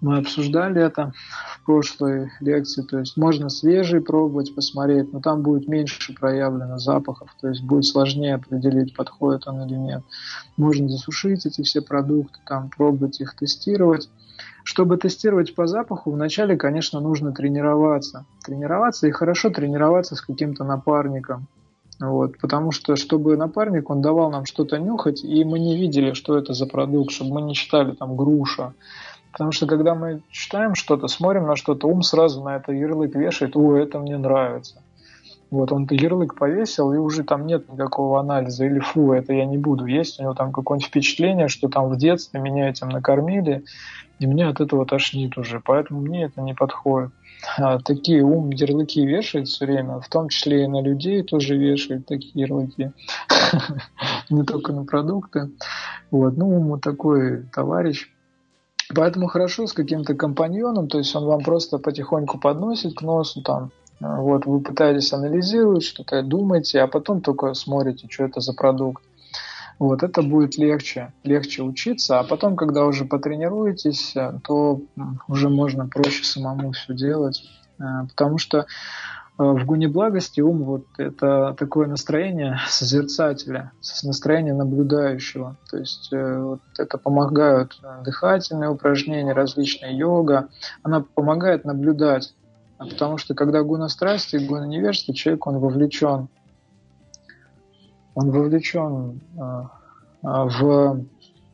Мы обсуждали это в прошлой лекции. То есть можно свежий пробовать, посмотреть, но там будет меньше проявлено запахов. То есть будет сложнее определить, подходит он или нет. Можно засушить эти все продукты, там, пробовать их, тестировать. Чтобы тестировать по запаху, вначале, конечно, нужно тренироваться. Тренироваться и хорошо тренироваться с каким-то напарником. Вот, потому что, чтобы напарник, он давал нам что-то нюхать, и мы не видели, что это за продукт, чтобы мы не читали там груша. Потому что, когда мы читаем что-то, смотрим на что-то, ум сразу на это ярлык вешает: «О, это мне нравится». Вот он ярлык повесил, и уже там нет никакого анализа. Или «фу, это я не буду есть». У него там какое-нибудь впечатление, что там в детстве меня этим накормили, и мне от этого тошнит уже. Поэтому мне это не подходит. А такие ум ярлыки вешает все время, в том числе и на людей тоже вешает такие ярлыки. Не только на продукты. Вот. Ну, ум вот такой товарищ. Поэтому хорошо с каким-то компаньоном, то есть он вам просто потихоньку подносит к носу, там, вот, вы пытаетесь анализировать что-то, думаете, а потом только смотрите, что это за продукт. Вот, это будет легче, легче учиться, а потом, когда уже потренируетесь, то уже можно проще самому все делать, потому что в гуне благости ум вот это такое настроение созерцателя, настроение наблюдающего. То есть вот это помогают дыхательные упражнения, различные йога. Она помогает наблюдать, потому что когда гуна страсти, гуна невежества, человек он вовлечен, он вовлечен в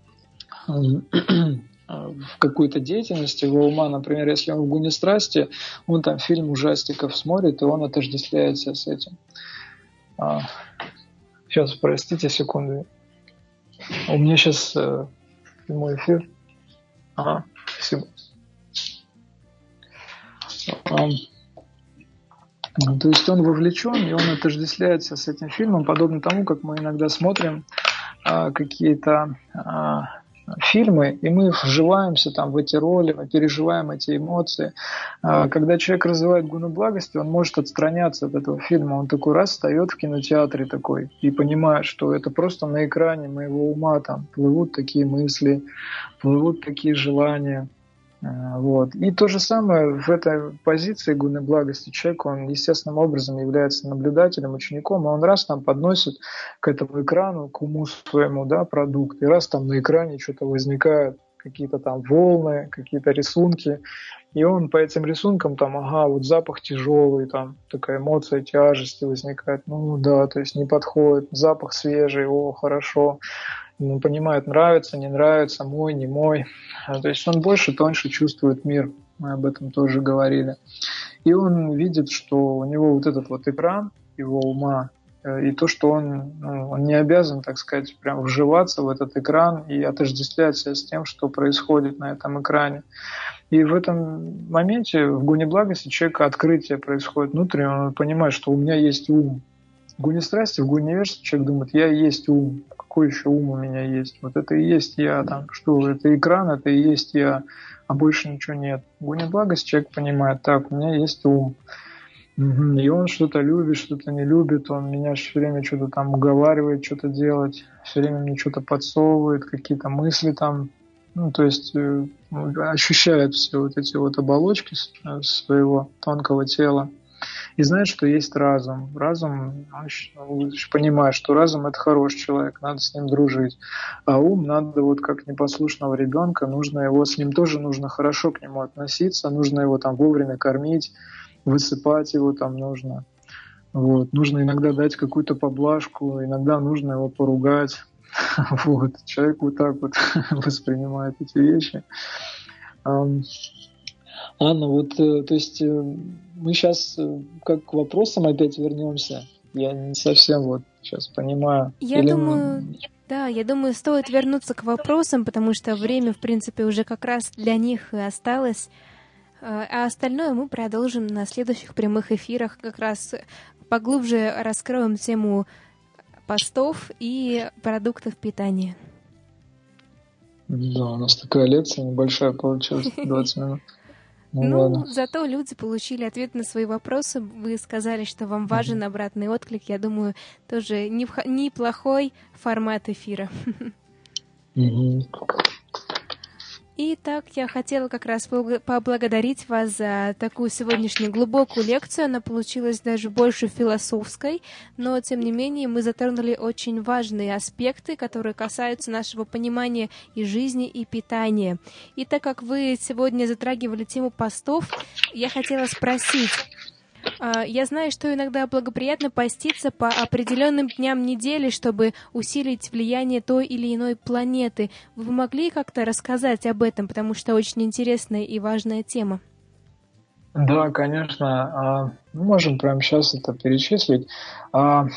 в какую-то деятельность его ума, например, если он в гуне страсти, он там фильм ужастиков смотрит, и он отождествляется с этим. А, сейчас, простите, секунду. У меня сейчас э, прямой эфир. Ага, спасибо. А, то есть он вовлечен, и он отождествляется с этим фильмом, подобно тому, как мы иногда смотрим а, какие-то а, фильмы, и мы вживаемся там в эти роли, мы переживаем эти эмоции. Когда человек развивает гуну благости, он может отстраняться от этого фильма. Он такой раз встает в кинотеатре такой и понимает, что это просто на экране моего ума там плывут такие мысли, плывут такие желания. Вот. И то же самое в этой позиции гуны благости. Человек, он естественным образом является наблюдателем, учеником, и он раз там подносит к этому экрану, к уму своему, да, продукт, и раз там на экране что-то возникает, какие-то там волны, какие-то рисунки, и он по этим рисункам там, ага, вот запах тяжелый, там такая эмоция тяжести возникает, ну да, то есть не подходит, запах свежий, о, хорошо. Он понимает, нравится, не нравится, мой, не мой. То есть он больше, тоньше чувствует мир. Мы об этом тоже говорили. И он видит, что у него вот этот вот экран его ума, и то, что он, ну, он не обязан, так сказать, прям вживаться в этот экран и отождествлять себя с тем, что происходит на этом экране. И в этом моменте, в гуне благости, человека открытие происходит внутренне, он понимает, что у меня есть ум. В гуне страсти, в гуне невежества человек думает, я и есть ум. Какой еще ум у меня есть? Вот это и есть я. Там, что это экран, это и есть я, а больше ничего нет. В гуне благости человек понимает, так, у меня есть ум. Угу. И он что-то любит, что-то не любит, он меня все время что-то там уговаривает, что-то делать, все время мне что-то подсовывает, какие-то мысли там, ну, то есть э, ощущает все вот эти вот оболочки своего тонкого тела. И знает, что есть разум. Разум, он понимает, что разум – это хороший человек, надо с ним дружить. А ум надо вот как непослушного ребенка, нужно его, с ним тоже нужно хорошо к нему относиться, нужно его там вовремя кормить, высыпать его там нужно. Вот. Нужно иногда дать какую-то поблажку, иногда нужно его поругать. Вот. Человек вот так вот воспринимает эти вещи. Анна, вот, то есть мы сейчас как к вопросам опять вернемся. Я не совсем вот сейчас понимаю. Я Или... думаю, да, я думаю, стоит вернуться к вопросам, потому что время, в принципе, уже как раз для них и осталось. А остальное мы продолжим на следующих прямых эфирах. Как раз поглубже раскроем тему постов и продуктов питания. Да, у нас такая лекция небольшая получилась, двадцать минут. Ну, ну зато люди получили ответ на свои вопросы. Вы сказали, что вам важен обратный отклик. Я думаю, тоже неплохой формат эфира. Итак, я хотела как раз поблагодарить вас за такую сегодняшнюю глубокую лекцию. Она получилась даже больше философской, но, тем не менее, мы затронули очень важные аспекты, которые касаются нашего понимания и жизни, и питания. И так как вы сегодня затрагивали тему постов, я хотела спросить, я знаю, что иногда благоприятно поститься по определенным дням недели, чтобы усилить влияние той или иной планеты. Вы могли как-то рассказать об этом, потому что очень интересная и важная тема? Да, конечно. Мы можем прямо сейчас это перечислить. В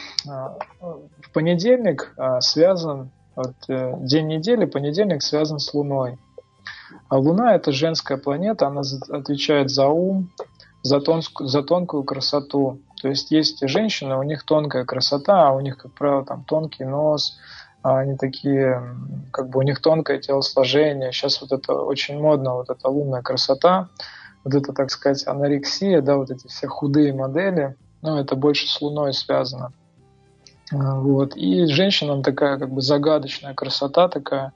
понедельник связан, вот, день недели, понедельник связан с Луной. А Луна – это женская планета, она отвечает за ум, За тонкую, за тонкую красоту. То есть есть женщины, у них тонкая красота, а у них, как правило, там тонкий нос, они такие, как бы у них тонкое телосложение. Сейчас вот это очень модно, вот эта лунная красота, вот это, так сказать, анорексия, да, вот эти все худые модели, ну, это больше с Луной связано. Вот. И женщинам такая, как бы, загадочная красота такая.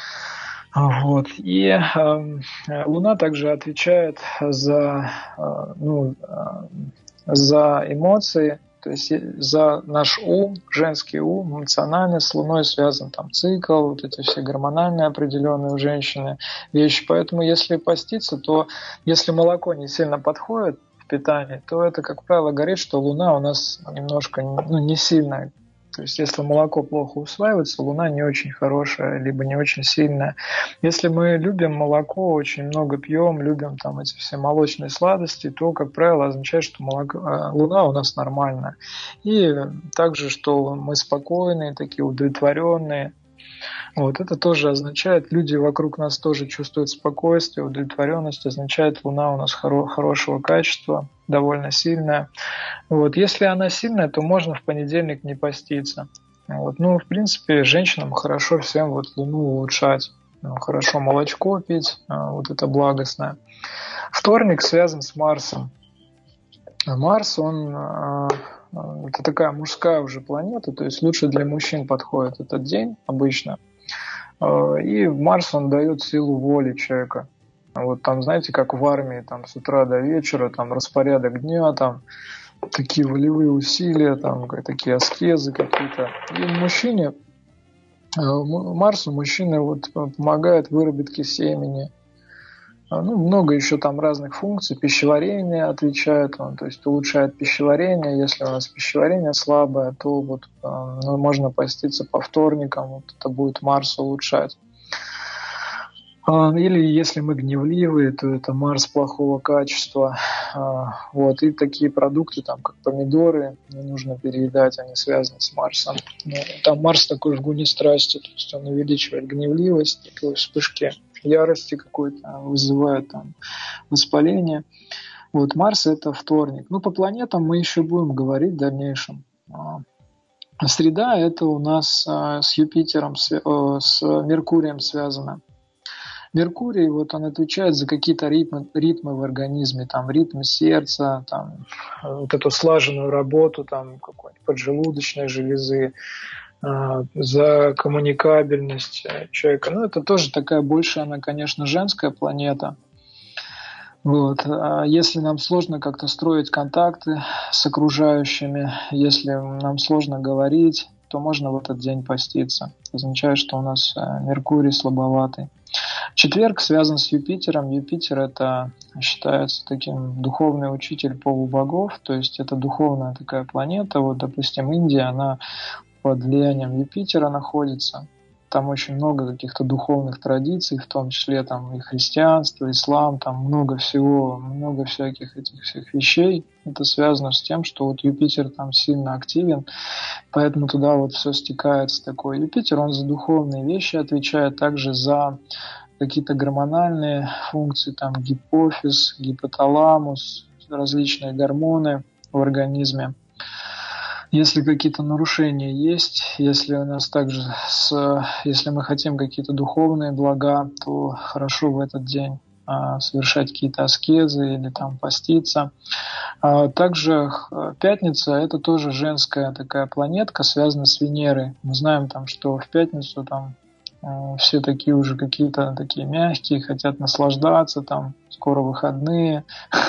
Вот. И э, Луна также отвечает за, э, ну, э, за эмоции, то есть за наш ум, женский ум, эмоциональный. С Луной связан там цикл, вот эти все гормональные определенные у женщины вещи. Поэтому если поститься, то если молоко не сильно подходит в питании, то это, как правило, говорит, что Луна у нас немножко, ну, не сильная. То есть, если молоко плохо усваивается, Луна не очень хорошая, либо не очень сильная. Если мы любим молоко, очень много пьем, любим там эти все молочные сладости, то, как правило, означает, что молоко, Луна у нас нормальная. И также, что мы спокойные, такие удовлетворенные. Вот это тоже означает, люди вокруг нас тоже чувствуют спокойствие, удовлетворенность, означает, Луна у нас хоро- хорошего качества, довольно сильная. Вот. Если она сильная, то можно в понедельник не поститься. Вот. Ну, в принципе, женщинам хорошо всем вот Луну улучшать. Хорошо молочко пить, вот это благостное. Вторник связан с Марсом. Марс, он, это такая мужская уже планета, то есть лучше для мужчин подходит этот день обычно. И Марс, он дает силу воли человека. Вот там, знаете, как в армии, там с утра до вечера, там распорядок дня, там такие волевые усилия, там такие аскезы какие-то. И мужчине, Марсу мужчине вот помогает в выработке семени. Ну, много еще там разных функций. Пищеварение отвечает он, то есть улучшает пищеварение. Если у нас пищеварение слабое, то вот, ну, можно поститься по вторникам, вот это будет Марс улучшать. Или если мы гневливые, то это Марс плохого качества. Вот. И такие продукты, там, как помидоры, не нужно переедать, они связаны с Марсом. Там Марс такой в гуне страсти, то есть он увеличивает гневливость, такие вспышки ярости какой-то, вызывает там воспаление. Вот, Марс – это вторник. Ну, по планетам мы еще будем говорить в дальнейшем. Среда – это у нас с Юпитером, с Меркурием связано. Меркурий, вот он отвечает за какие-то ритмы, ритмы в организме, там ритм сердца, там вот эту слаженную работу там какой-нибудь поджелудочной железы, за коммуникабельность человека. Ну, это тоже такая больше, она, конечно, женская планета. Вот. А если нам сложно как-то строить контакты с окружающими, если нам сложно говорить, то можно в этот день поститься. Это означает, что у нас Меркурий слабоватый. Четверг связан с Юпитером. Юпитер – это считается таким духовный учитель полубогов, то есть это духовная такая планета. Вот, допустим, Индия, она под влиянием Юпитера находится. Там очень много каких-то духовных традиций, в том числе там и христианство, ислам, там много всего, много всяких этих всех вещей. Это связано с тем, что вот Юпитер там сильно активен, поэтому туда вот все стекается такое. Юпитер, он за духовные вещи отвечает, также за какие-то гормональные функции, там гипофиз, гипоталамус, различные гормоны в организме. Если какие-то нарушения есть, если у нас также, с, если мы хотим какие-то духовные блага, то хорошо в этот день а, совершать какие-то аскезы или там поститься. А, также пятница – это тоже женская такая планетка, связанная с Венерой. Мы знаем, там, что в пятницу там все такие уже какие-то такие мягкие, хотят наслаждаться, там скоро выходные.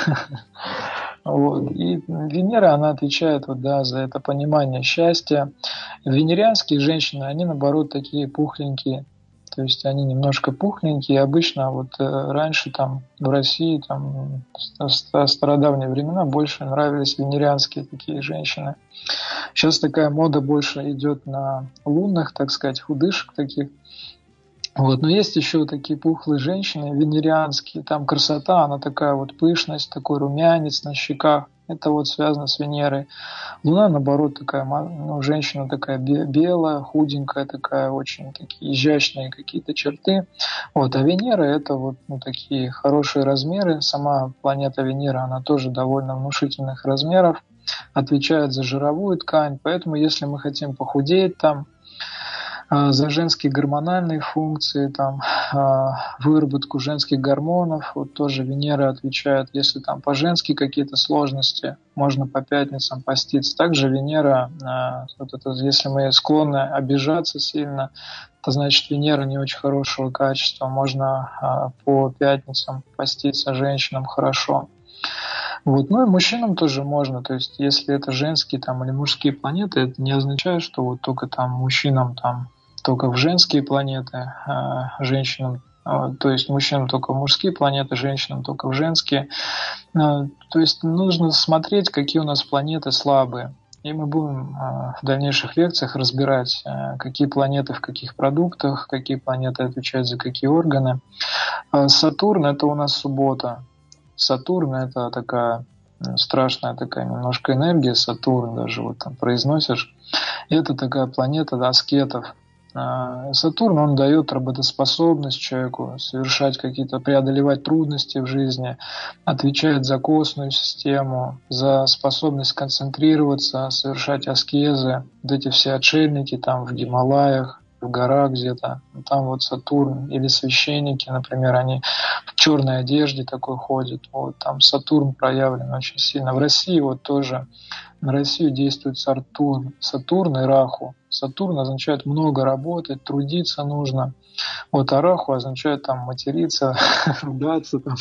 Вот. И Венера, она отвечает вот, да, за это понимание счастья. Венерианские женщины, они наоборот такие пухленькие. То есть они немножко пухленькие. Обычно вот раньше там в России, там в стародавние времена больше нравились венерианские такие женщины. Сейчас такая мода больше идет на лунных, так сказать, худышек таких. Вот. Но есть еще такие пухлые женщины, венерианские. Там красота, она такая вот пышность, такой румянец на щеках. Это вот связано с Венерой. Луна, наоборот, такая, ну, женщина такая белая, худенькая, такая, очень такие изящные какие-то черты. Вот. А Венера — это вот, ну, такие хорошие размеры. Сама планета Венера, она тоже довольно внушительных размеров, отвечает за жировую ткань. Поэтому, если мы хотим похудеть, там, за женские гормональные функции, там, выработку женских гормонов, вот тоже Венера отвечает. Если там по женские какие-то сложности, можно по пятницам поститься. Также Венера, вот это, если мы склонны обижаться сильно, это значит, Венера не очень хорошего качества. Можно по пятницам поститься женщинам хорошо. Вот. Ну и мужчинам тоже можно, то есть если это женские там, или мужские планеты, это не означает, что вот только там мужчинам там только в женские планеты, а женщинам, то есть мужчинам только в мужские планеты, женщинам только в женские. То есть нужно смотреть, какие у нас планеты слабые. И мы будем в дальнейших лекциях разбирать, какие планеты в каких продуктах, какие планеты отвечают за какие органы. Сатурн – это у нас суббота. Сатурн – это такая страшная такая немножко энергия, Сатурн даже вот там произносишь. Это такая планета аскетов. Сатурн, он дает работоспособность человеку совершать какие-то, преодолевать трудности в жизни, отвечает за костную систему, за способность концентрироваться, совершать аскезы. Вот эти все отшельники там в Гималаях, в горах где-то, там вот Сатурн, или священники, например, они в черной одежде такой ходят, вот там Сатурн проявлен очень сильно. В России вот тоже, на Россию действует Сатурн, Сатурн и Раху. Сатурн означает много работать, трудиться нужно. Вот, а Раху означает там материться, ругаться там.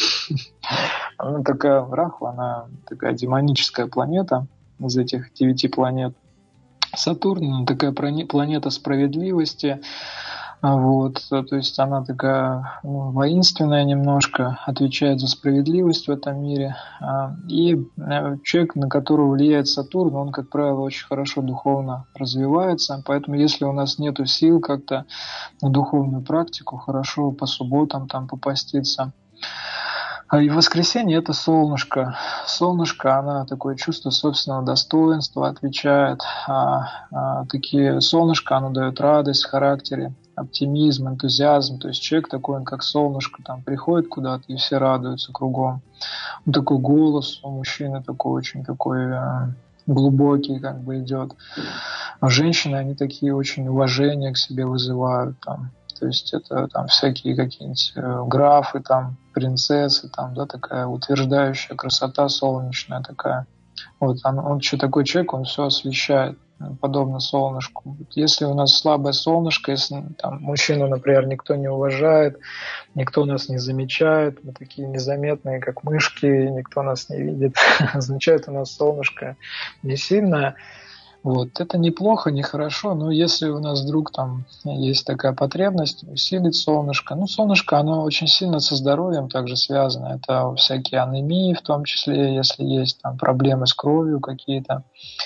Она такая, Раху, она такая демоническая планета из этих девяти планет. Сатурн такая планета справедливости, вот, то есть она такая, ну, воинственная немножко, отвечает за справедливость в этом мире. И человек, на которого влияет Сатурн, он, как правило, очень хорошо духовно развивается, поэтому если у нас нету сил как-то на духовную практику, хорошо по субботам там попаститься. И в воскресенье это солнышко. Солнышко, она такое чувство собственного достоинства отвечает. А, а, такие, солнышко, оно дает радость в характере, оптимизм, энтузиазм. То есть человек такой, он как солнышко, там приходит куда-то, и все радуются кругом. Он такой голос у мужчины такой очень такой а, глубокий, как бы идет. А женщины, они такие очень уважение к себе вызывают там. То есть это там всякие какие-нибудь э, графы, там, принцессы, там, да, такая утверждающая красота солнечная такая. Вот, он, он что такой человек, он все освещает, подобно солнышку. Если у нас слабое солнышко, если там мужчину, например, никто не уважает, никто нас не замечает, мы такие незаметные, как мышки, никто нас не видит, означает, у нас солнышко не сильное. Вот. Это неплохо, не хорошо, но если у нас вдруг там есть такая потребность усилить солнышко, ну, солнышко, оно очень сильно со здоровьем также связано. Это всякие анемии, в том числе, если есть там проблемы с кровью какие-то,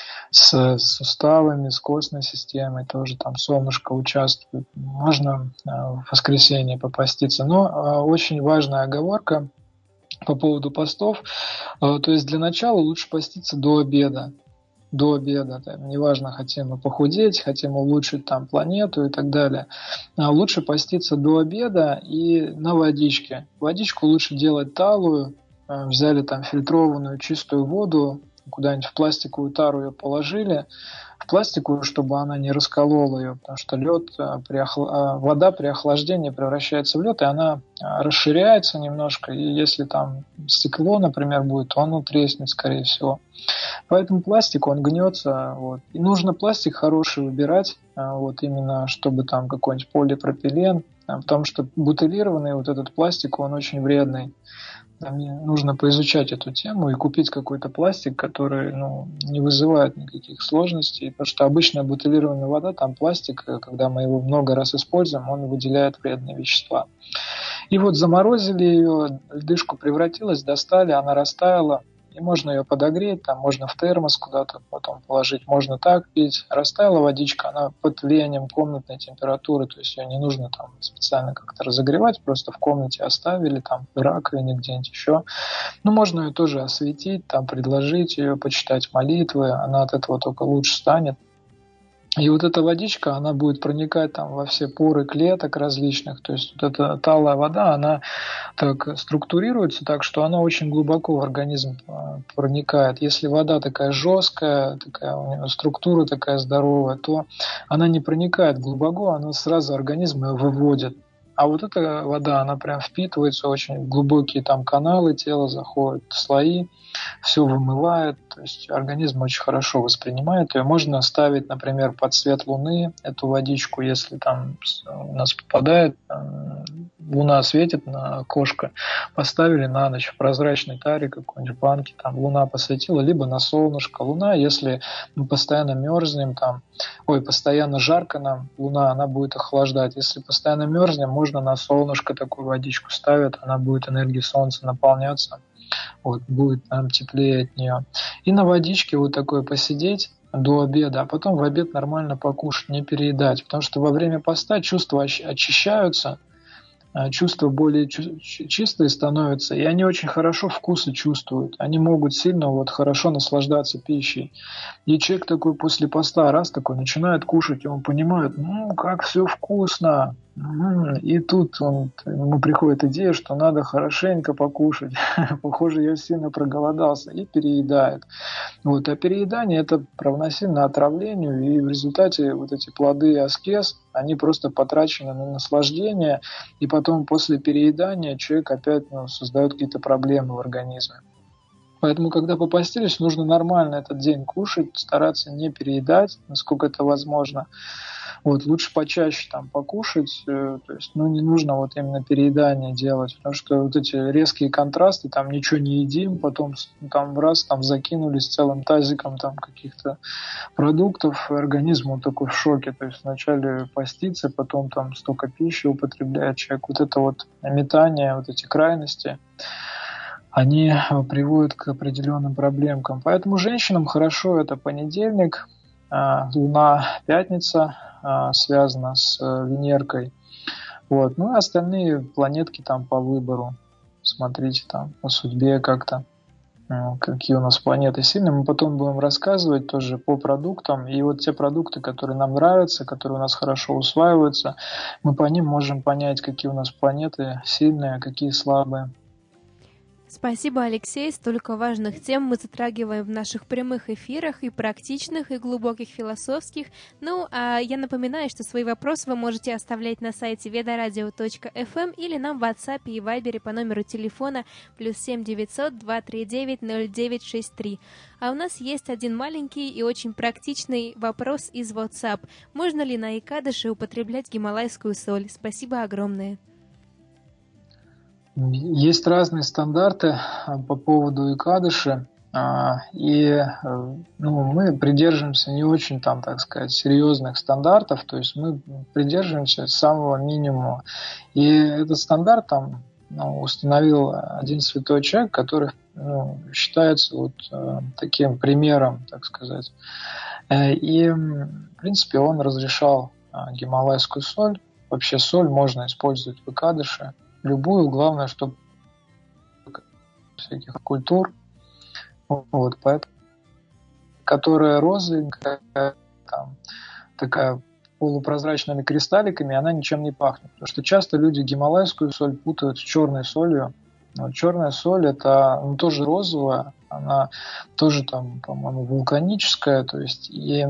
с суставами, с костной системой, тоже там солнышко участвует. Можно в воскресенье попаститься. Но очень важная оговорка по поводу постов. То есть для начала лучше поститься до обеда. До обеда, там, неважно, хотим мы похудеть, хотим улучшить там планету и так далее. А лучше поститься до обеда и на водичке. Водичку лучше делать талую, взяли там фильтрованную чистую воду, куда-нибудь в пластиковую тару ее положили, в пластиковую, чтобы она не расколола ее, потому что лед, при охла... вода при охлаждении превращается в лед, и она расширяется немножко, и если там стекло, например, будет, то оно треснет, скорее всего. Поэтому пластик, он гнется. Вот. И нужно пластик хороший выбирать, вот, именно чтобы там какой-нибудь полипропилен, потому что бутылированный вот этот пластик, он очень вредный. Мне нужно поизучать эту тему и купить какой-то пластик, который, ну, не вызывает никаких сложностей, потому что обычная бутилированная вода, там пластик, когда мы его много раз используем, он выделяет вредные вещества. И вот заморозили ее, льдышку превратилась, достали, она растаяла, и можно ее подогреть, там можно в термос куда-то потом положить, можно так пить. Растаяла водичка, она под влиянием комнатной температуры, то есть ее не нужно там специально как-то разогревать, просто в комнате оставили, там в раковине где-нибудь еще. Ну, можно ее тоже осветить, там предложить ее, почитать молитвы, она от этого только лучше станет. И вот эта водичка, она будет проникать там во все поры клеток различных. То есть вот эта талая вода, она так структурируется так, что она очень глубоко в организм проникает. Если вода такая жесткая, такая, у нее структура такая здоровая, то она не проникает глубоко, она сразу организм ее выводит. А вот эта вода, она прям впитывается очень в глубокие там каналы тела, заходит в слои, все вымывает, то есть организм очень хорошо воспринимает ее. Можно ставить, например, под свет луны эту водичку, если там у нас попадает, луна светит на окошко, поставили на ночь в прозрачной таре какой-нибудь банке, там луна посветила, либо на солнышко. Луна, если мы постоянно мерзнем, там, ой, постоянно жарко нам, луна, она будет охлаждать. Если постоянно мерзнем, можно на солнышко такую водичку ставить, она будет энергией солнца наполняться. Вот, будет нам теплее от нее. И на водичке вот такое посидеть до обеда, а потом в обед нормально покушать, не переедать. Потому что во время поста чувства очищаются, чувства более чистые становятся, и они очень хорошо вкусы чувствуют. Они могут сильно вот хорошо наслаждаться пищей. И человек такой после поста раз такой начинает кушать, и он понимает, ну, как все вкусно. И тут он, ему приходит идея, что надо хорошенько покушать. Похоже, я сильно проголодался, и переедает. Вот. А переедание – это равносильно отравлению, и в результате вот эти плоды аскез, они просто потрачены на наслаждение, и потом после переедания человек опять, ну, создает какие-то проблемы в организме. Поэтому, когда попастились, нужно нормально этот день кушать, стараться не переедать, насколько это возможно. Вот, лучше почаще там покушать, э, то есть, ну, не нужно вот именно переедание делать, потому что вот эти резкие контрасты, там ничего не едим, потом там раз там закинулись целым тазиком там каких-то продуктов, организм он такой в шоке, то есть вначале постится, потом там столько пищи употребляет человек, вот это вот метание, вот эти крайности, они приводят к определенным проблемкам. Поэтому женщинам хорошо это понедельник, Луна, пятница, связана с Венеркой. Вот. Ну и остальные планетки там по выбору. Смотрите там по судьбе как-то, какие у нас планеты сильные. Мы потом будем рассказывать тоже по продуктам. И вот те продукты, которые нам нравятся, которые у нас хорошо усваиваются, мы по ним можем понять, какие у нас планеты сильные, а какие слабые. Спасибо, Алексей. Столько важных тем мы затрагиваем в наших прямых эфирах, и практичных, и глубоких философских. Ну, а я напоминаю, что свои вопросы вы можете оставлять на сайте ведарадио точка эф эм или нам в WhatsApp и Viber по номеру телефона плюс семь девятьсот два три девять ноль девять шесть три. А у нас есть один маленький и очень практичный вопрос из WhatsApp. Можно ли на икадыше употреблять гималайскую соль? Спасибо огромное. Есть разные стандарты по поводу икадыши, и ну, мы придерживаемся не очень там, так сказать, серьезных стандартов, то есть мы придерживаемся самого минимума. И этот стандарт там, ну, установил один святой человек, который, ну, считается вот таким примером, так сказать. И, в принципе, он разрешал гималайскую соль. Вообще соль можно использовать в икадыше. Любую, главное, чтобы всяких культур, вот, поэтому, которая розовенькая, там, такая полупрозрачными кристалликами, она ничем не пахнет. Потому что часто люди гималайскую соль путают с черной солью. Вот, черная соль это, ну, тоже розовая, она тоже там, по-моему, вулканическая, то есть и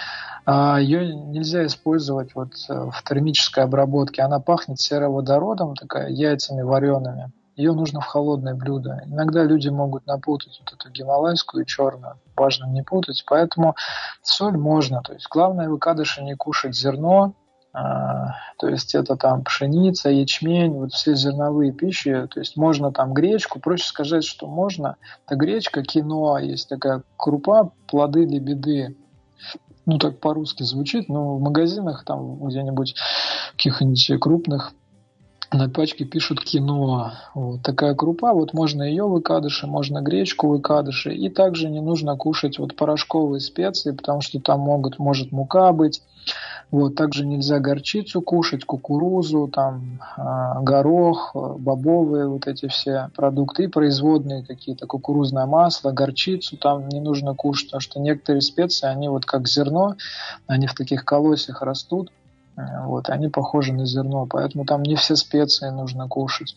а, ее нельзя использовать вот в термической обработке. Она пахнет сероводородом, такая, яйцами вареными. Ее нужно в холодное блюдо. Иногда люди могут напутать вот эту гималайскую и черную. Важно не путать. Поэтому соль можно. То есть главное в икадыше не кушать зерно. А, то есть это там пшеница, ячмень, вот все зерновые пищи. То есть можно там гречку. Проще сказать, что можно. Это гречка, киноа. Есть такая крупа, плоды лебеды. Ну так по-русски звучит. Но в магазинах там где-нибудь каких-нибудь крупных на пачке пишут киноа. Вот такая крупа, вот можно ее в икадыше, можно гречку в икадыше. И также не нужно кушать вот порошковые специи, потому что там могут, может мука быть. Вот, также нельзя горчицу кушать, кукурузу, там, э, горох, бобовые вот эти все продукты и производные какие-то, кукурузное масло, горчицу там не нужно кушать, потому что некоторые специи, они вот как зерно, они в таких колосьях растут. Вот, они похожи на зерно, поэтому там не все специи нужно кушать.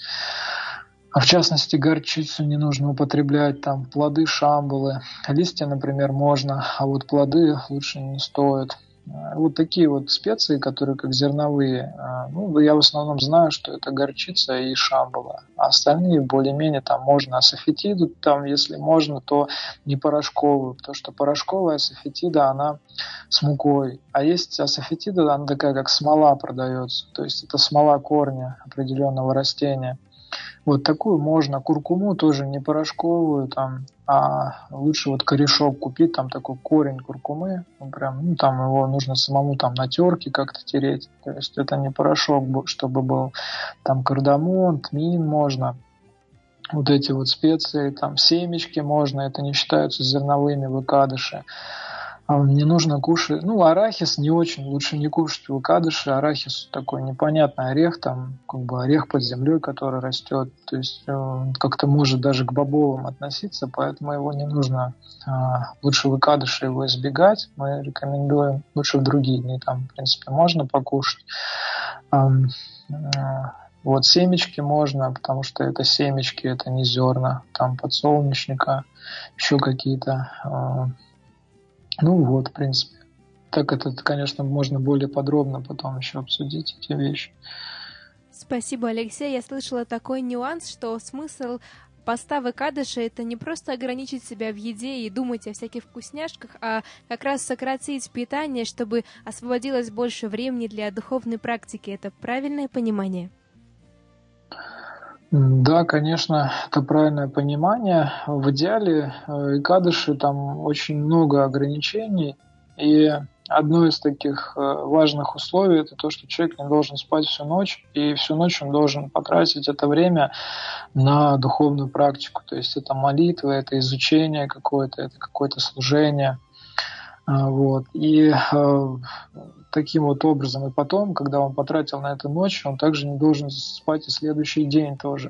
А в частности, горчицу не нужно употреблять, там плоды шамбалы, листья, например, можно, а вот плоды лучше не стоит. Вот такие вот специи, которые как зерновые, ну, я в основном знаю, что это горчица и шамбала, а остальные более-менее там можно асафетиду, там если можно, то не порошковую, потому что порошковая асафетида, она с мукой, а есть асафетида, она такая как смола продается, то есть это смола корня определенного растения. Вот такую можно, куркуму тоже не порошковую, там, а лучше вот корешок купить, там такой корень куркумы, ну, прям, ну, там его нужно самому там на терке как-то тереть, то есть это не порошок, чтобы был, там кардамон, тмин можно, вот эти вот специи, там семечки можно, это не считаются зерновыми в икадыше. Не нужно кушать, ну, арахис не очень, лучше не кушать в икадыше. Арахис такой непонятный орех, там, как бы орех под землей, который растет, то есть он как-то может даже к бобовым относиться, поэтому его не нужно, лучше в икадыше его избегать, мы рекомендуем, лучше в другие дни, там, в принципе, можно покушать. Вот семечки можно, потому что это семечки, это не зерна, там подсолнечника, еще какие-то. Ну вот, в принципе. Так это, конечно, можно более подробно потом еще обсудить эти вещи. Спасибо, Алексей. Я слышала такой нюанс, что смысл поста в икадыше — это не просто ограничить себя в еде и думать о всяких вкусняшках, а как раз сократить питание, чтобы освободилось больше времени для духовной практики. Это правильное понимание? Да, конечно, это правильное понимание. В идеале икадыши там очень много ограничений, и одно из таких важных условий — это то, что человек не должен спать всю ночь, и всю ночь он должен потратить это время на духовную практику. То есть это молитва, это изучение какое-то, это какое-то служение. Вот. И э, таким вот образом. И потом, когда он потратил на это ночь, он также не должен спать и следующий день тоже.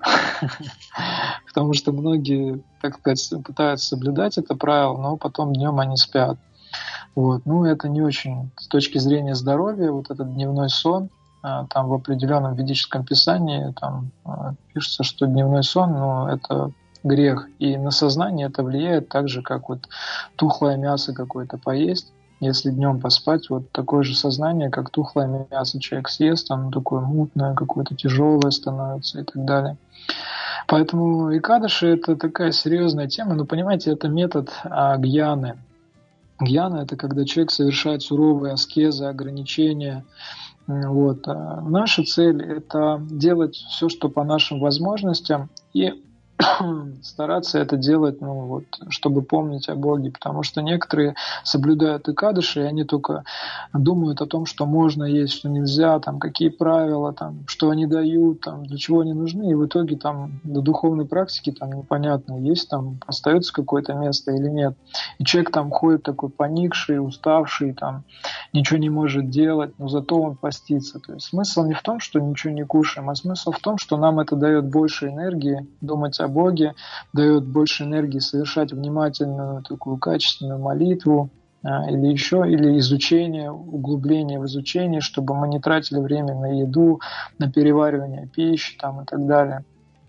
Потому что многие, так сказать, пытаются соблюдать это правило, но потом днем они спят. Вот. Ну, это не очень с точки зрения здоровья, вот этот дневной сон. Там в определенном ведическом писании там пишется, что дневной сон, ну, это грех. И на сознание это влияет так же, как вот тухлое мясо какое-то поесть. Если днем поспать, вот такое же сознание, как тухлое мясо человек съест, оно такое мутное, какое-то тяжелое становится и так далее. Поэтому икадыши — это такая серьезная тема. Но, понимаете, это метод а, гьяны. Гьяна — это когда человек совершает суровые аскезы, ограничения. Вот. А наша цель — это делать все, что по нашим возможностям, и стараться это делать, ну, вот, чтобы помнить о Боге, потому что некоторые соблюдают икадыши, и они только думают о том, что можно есть, что нельзя, там, какие правила, там, что они дают, там, для чего они нужны, и в итоге там до духовной практики там непонятно, есть там, остается какое-то место или нет. И человек там ходит такой поникший, уставший, там, ничего не может делать, но зато он постится. То есть смысл не в том, что ничего не кушаем, а смысл в том, что нам это дает больше энергии думать о Боге, дает больше энергии совершать внимательную, такую качественную молитву, а, или еще, или изучение, углубление в изучении, чтобы мы не тратили время на еду, на переваривание пищи там, и так далее.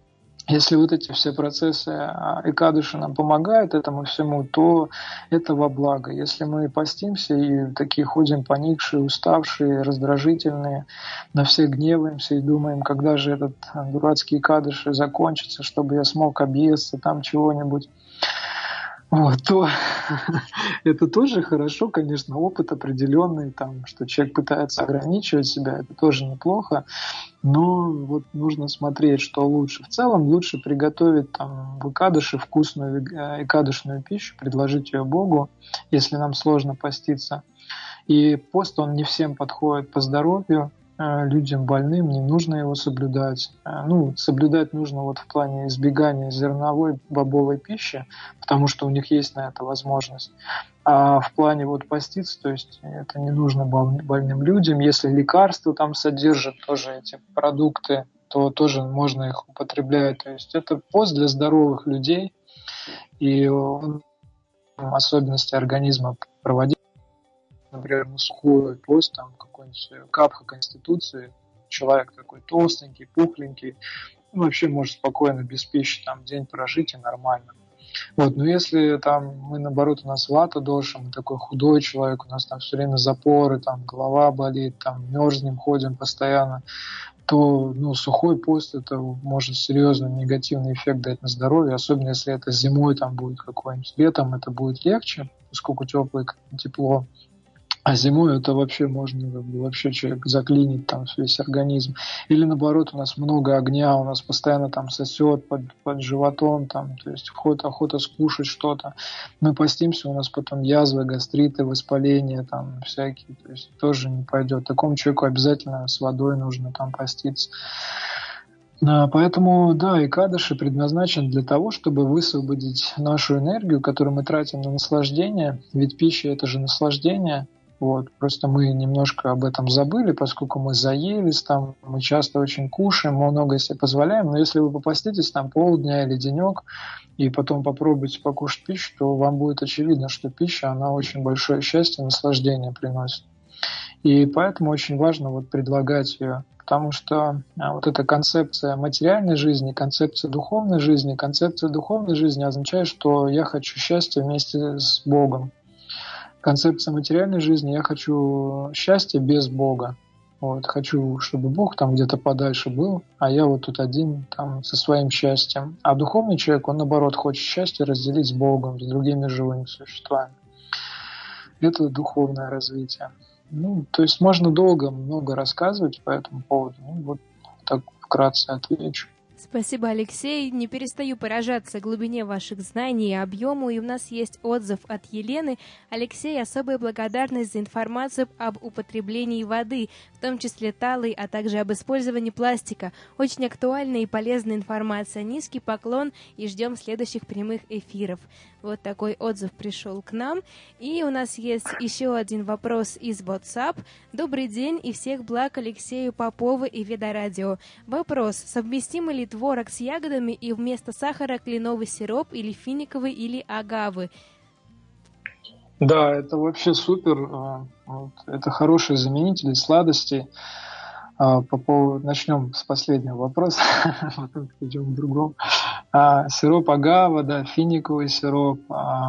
Если вот эти все процессы Экадыши нам помогают этому всему, то это во благо. Если мы постимся и такие ходим поникшие, уставшие, раздражительные, на всех гневаемся и думаем, когда же этот дурацкий Экадыши закончится, чтобы я смог объесться там чего-нибудь, вот, то это тоже хорошо, конечно, опыт определенный, там, что человек пытается ограничивать себя, это тоже неплохо, но вот нужно смотреть, что лучше. В целом лучше приготовить там в Экадыши вкусную экадышную пищу, предложить ее Богу, если нам сложно поститься. И пост, он не всем подходит по здоровью, людям больным не нужно его соблюдать. Ну, соблюдать нужно вот в плане избегания зерновой бобовой пищи, потому что у них есть на это возможность. А в плане вот поститься, то есть это не нужно больным людям. Если лекарства там содержат тоже эти продукты, то тоже можно их употреблять. То есть это пост для здоровых людей, и особенности организма проводить. Например, на сухой пост, там какой-нибудь капха конституции, человек такой толстенький, пухленький, ну, вообще может спокойно без пищи там день прожить и нормально. Вот, но если там мы, наоборот, у нас вата доша, мы такой худой человек, у нас там все время запоры, там голова болит, там мерзнем, ходим постоянно, то ну, сухой пост это может серьезный негативный эффект дать на здоровье, особенно если это зимой там будет какой-нибудь, летом это будет легче, поскольку теплое, тепло. А зимой это вообще можно, вообще человек заклинит там весь организм. Или наоборот, у нас много огня, у нас постоянно там сосет под, под животом, там, то есть охота, охота скушать что-то. Мы постимся, у нас потом язвы, гастриты, воспаления там всякие, то есть тоже не пойдет. Такому человеку обязательно с водой нужно там поститься. Поэтому, да, Экадыши предназначен для того, чтобы высвободить нашу энергию, которую мы тратим на наслаждение, ведь пища – это же наслаждение. Вот. Просто мы немножко об этом забыли, поскольку мы заелись, там, мы часто очень кушаем, мы многое себе позволяем, но если вы попаститесь там полдня или денек, и потом попробуете покушать пищу, то вам будет очевидно, что пища, она очень большое счастье, наслаждение приносит. И поэтому очень важно вот предлагать ее, потому что вот эта концепция материальной жизни, концепция духовной жизни, концепция духовной жизни означает, что я хочу счастья вместе с Богом. Концепция материальной жизни, я хочу счастья без Бога. Вот, хочу, чтобы Бог там где-то подальше был, а я вот тут один там со своим счастьем. А духовный человек, он наоборот хочет счастье разделить с Богом, с другими живыми существами. Это духовное развитие. Ну, то есть можно долго, много рассказывать по этому поводу. Ну, вот так вкратце отвечу. Спасибо, Алексей. Не перестаю поражаться глубине ваших знаний и объему. И у нас есть отзыв от Елены. Алексей, особая благодарность за информацию об употреблении воды, в том числе талой, а также об использовании пластика. Очень актуальная и полезная информация. Низкий поклон и ждем следующих прямых эфиров. Вот такой отзыв пришел к нам. И у нас есть еще один вопрос из WhatsApp. Добрый день и всех благ Алексею Попову и Ведарадио. Вопрос. Совместимы ли творог с ягодами и вместо сахара кленовый сироп или финиковый или агавы? Да, это вообще супер. Это хорошие заменители сладостей. По поводу... Начнем с последнего вопроса, потом перейдем к другому. Сироп агава, да, финиковый сироп.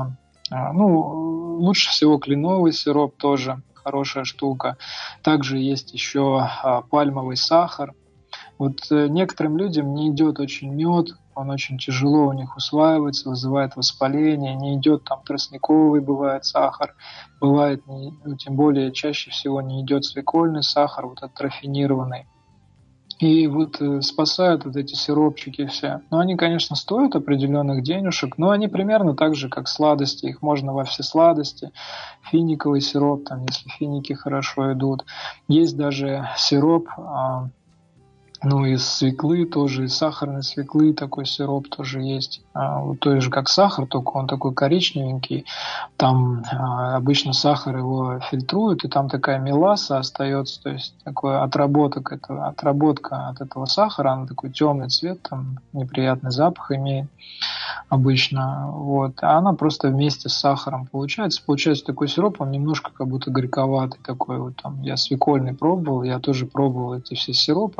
Ну, лучше всего кленовый сироп тоже хорошая штука. Также есть еще пальмовый сахар. Вот некоторым людям не идет очень мед, он очень тяжело у них усваивается, вызывает воспаление, не идет там тростниковый, бывает сахар, бывает, не, ну, тем более чаще всего не идет свекольный сахар, вот этот рафинированный. И вот э, спасают вот эти сиропчики все. Но они, конечно, стоят определенных денежек, но они примерно так же, как сладости. Их можно во все сладости. Финиковый сироп, там, если финики хорошо идут. Есть даже сироп... Э, Ну, из свеклы тоже, из сахарной свеклы такой сироп тоже есть. А, вот той же, как сахар, только он такой коричневенький. Там а, обычно сахар его фильтруют, и там такая меласса остается, то есть такой отработок, это, отработка от этого сахара, она такой темный цвет, там неприятный запах имеет обычно. Вот. А она просто вместе с сахаром получается. Получается такой сироп, он немножко как будто горьковатый такой. Вот там я свекольный пробовал, я тоже пробовал эти все сиропы, агавы,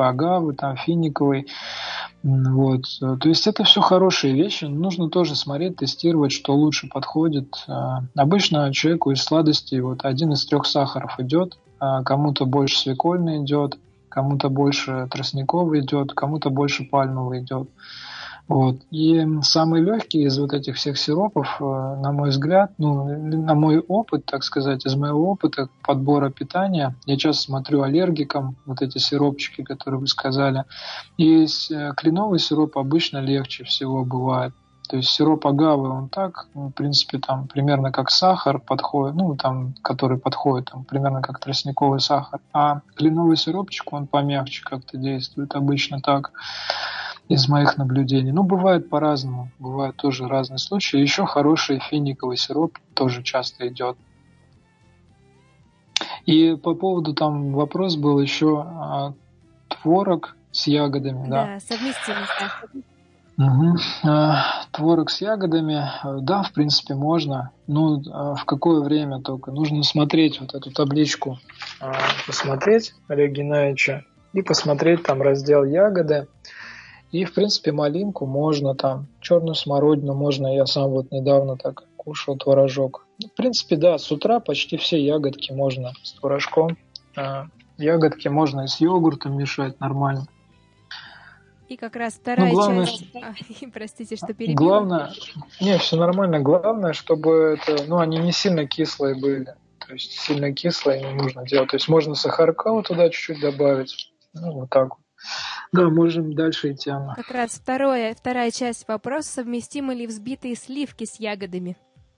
агавы, там финиковый. Вот. То есть это все хорошие вещи. Нужно тоже смотреть, тестировать, что лучше подходит. Обычно человеку из сладостей вот один из трех сахаров идет, кому-то больше свекольный идет, кому-то больше тростниковый идет, кому-то больше пальмовый идет. Вот. И самый легкий из вот этих всех сиропов, на мой взгляд, ну, на мой опыт, так сказать, из моего опыта подбора питания, я часто смотрю аллергикам вот эти сиропчики, которые вы сказали, и кленовый сироп обычно легче всего бывает. То есть сироп агавы, он так, в принципе, там примерно как сахар подходит, ну, там, который подходит, там, примерно как тростниковый сахар. А кленовый сиропчик, он помягче как-то действует, обычно так, из моих наблюдений. Ну, бывает по-разному, бывают тоже разные случаи. Еще хороший финиковый сироп тоже часто идет. И по поводу, там вопрос был еще а, творог с ягодами, да? Да, совместимость, да. Угу. Творог с ягодами, да, в принципе, можно. Ну, в какое время только? Нужно смотреть вот эту табличку, посмотреть Олега Геннадьевича и посмотреть там раздел ягоды. И, в принципе, малинку можно там, черную смородину можно. Я сам вот недавно так кушал творожок. В принципе, да, с утра почти все ягодки можно с творожком. Ягодки можно и с йогуртом мешать нормально. И как раз вторая главное, часть... А, простите, что перебила. Главное... Не, все нормально. Главное, чтобы это... Ну, они не сильно кислые были. То есть сильно кислые не нужно делать. То есть можно сахарка вот туда чуть-чуть добавить. Ну, вот так вот. Да, можем дальше идти, Анна. Как раз второе, вторая часть вопроса. Совместимы ли взбитые сливки с ягодами?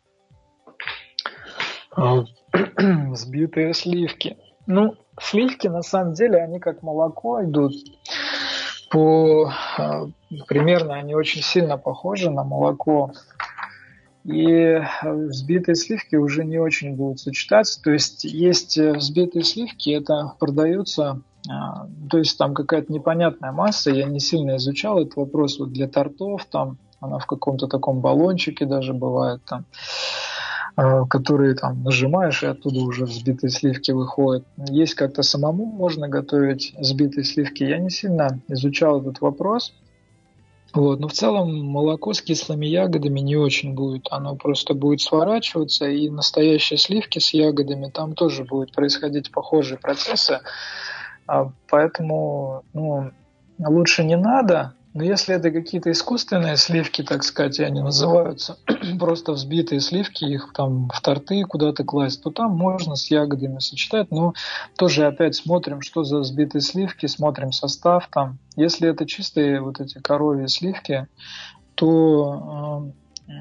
Взбитые сливки. Ну, сливки, на самом деле, они как молоко идут. По, примерно они очень сильно похожи на молоко, и взбитые сливки уже не очень будут сочетаться. То есть есть взбитые сливки, это продаются, то есть там какая-то непонятная масса, я не сильно изучал этот вопрос, вот для тортов, там она в каком-то таком баллончике даже бывает, там, которые там нажимаешь, и оттуда уже взбитые сливки выходят. Есть как-то самому можно готовить взбитые сливки. Я не сильно изучал этот вопрос. Вот. Но в целом молоко с кислыми ягодами не очень будет. Оно просто будет сворачиваться, и настоящие сливки с ягодами, там тоже будут происходить похожие процессы. Поэтому ну, лучше не надо. Но если это какие-то искусственные сливки, так сказать, они называются, просто взбитые сливки, их там в торты куда-то класть, то там можно с ягодами сочетать. Но тоже опять смотрим, что за взбитые сливки, смотрим состав там. Если это чистые вот эти коровьи сливки, то,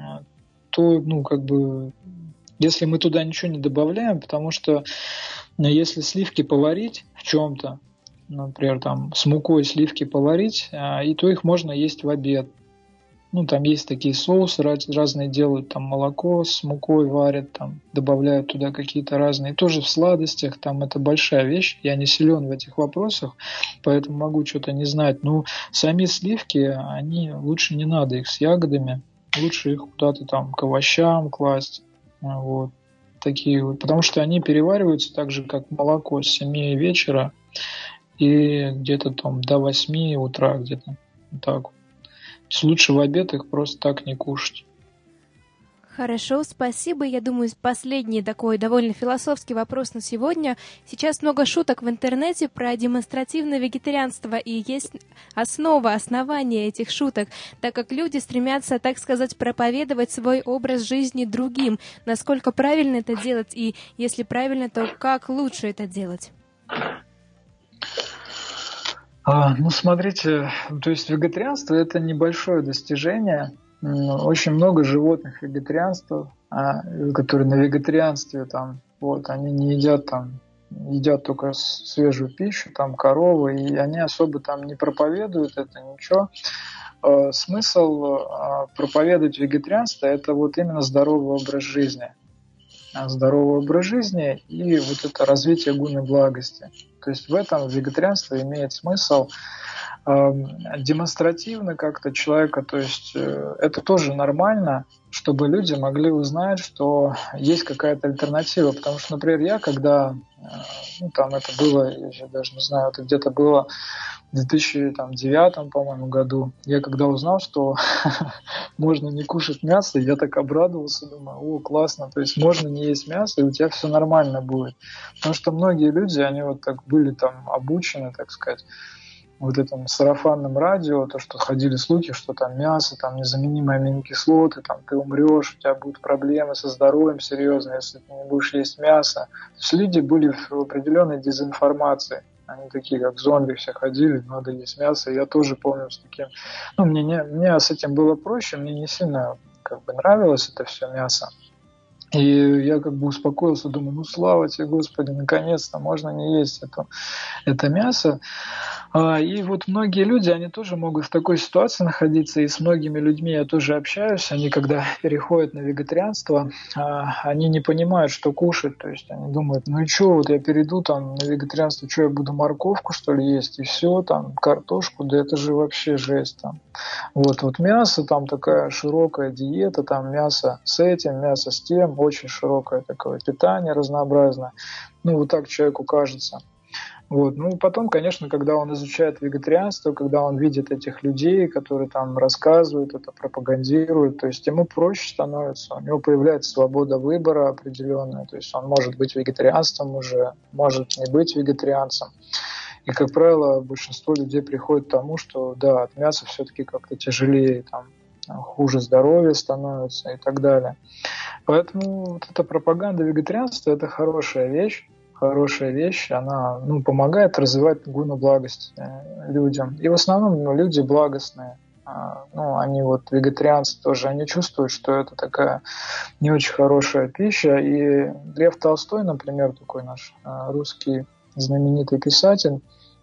то ну, как бы, если мы туда ничего не добавляем, потому что если сливки поварить в чем-то, например, там с мукой сливки поварить, и то их можно есть в обед. Ну, там есть такие соусы разные делают, там молоко с мукой варят, там добавляют туда какие-то разные. Тоже в сладостях, там это большая вещь, я не силен в этих вопросах, поэтому могу что-то не знать. Но сами сливки, они лучше не надо их с ягодами, лучше их куда-то там к овощам класть, вот. Такие вот, потому что они перевариваются так же, как молоко с семи вечера, и где-то там до восьми утра где-то так. То есть лучше в обед их просто так не кушать. Хорошо, спасибо. Я думаю, последний такой довольно философский вопрос на сегодня. Сейчас много шуток в интернете про демонстративное вегетарианство, и есть основа, основание этих шуток, так как люди стремятся, так сказать, проповедовать свой образ жизни другим. Насколько правильно это делать, и если правильно, то как лучше это делать? А, ну, смотрите, то есть вегетарианство – это небольшое достижение. Очень много животных вегетарианцев, которые на вегетарианстве там, вот, они не едят там, едят только свежую пищу, там коровы, и они особо там не проповедуют это, ничего. Смысл проповедовать вегетарианство – это вот именно здоровый образ жизни. Здоровый образ жизни и вот это развитие гуны благости. То есть в этом вегетарианство имеет смысл э, демонстративно как-то человека, то есть э, это тоже нормально, чтобы люди могли узнать, что есть какая-то альтернатива. Потому что, например, я, когда э, ну, там это было, я даже не знаю, это где-то было в две тысячи девятом, по-моему, году. Я когда узнал, что можно не кушать мясо, я так обрадовался, думаю, о, классно, то есть можно не есть мясо, и у тебя все нормально будет. Потому что многие люди, они вот так были там обучены, так сказать, вот этим сарафанным радио, то, что ходили слухи, что там мясо, там незаменимые аминокислоты, там ты умрешь, у тебя будут проблемы со здоровьем серьезные, если ты не будешь есть мясо. То есть люди были в определенной дезинформации. Они такие, как зомби, все ходили, надо есть мясо. Я тоже помню с таким... Ну, мне, не, мне с этим было проще, мне не сильно как бы нравилось это все мясо. И я как бы успокоился, думаю, ну слава тебе, Господи, наконец-то можно не есть это, это мясо. И вот многие люди, они тоже могут в такой ситуации находиться, и с многими людьми я тоже общаюсь, они когда переходят на вегетарианство, они не понимают, что кушать, то есть они думают, ну и что, вот я перейду там на вегетарианство, что я буду морковку что ли есть, и все, там картошку, да это же вообще жесть там. Вот, вот мясо, там такая широкая диета, там мясо с этим, мясо с тем, очень широкое такое питание разнообразное, ну вот так человеку кажется. Вот. Ну, потом, конечно, когда он изучает вегетарианство, когда он видит этих людей, которые там рассказывают, это пропагандируют, то есть ему проще становится, у него появляется свобода выбора определенная, то есть он может быть вегетарианцем уже, может не быть вегетарианцем. И, как правило, большинство людей приходит к тому, что, да, от мяса все-таки как-то тяжелее, там, хуже здоровье становится и так далее. Поэтому вот эта пропаганда вегетарианства – это хорошая вещь. Хорошая вещь, она ну, помогает развивать гуна благости людям. И в основном ну, люди благостные. Ну, они вот вегетарианцы тоже, они чувствуют, что это такая не очень хорошая пища. И Лев Толстой, например, такой наш русский знаменитый писатель,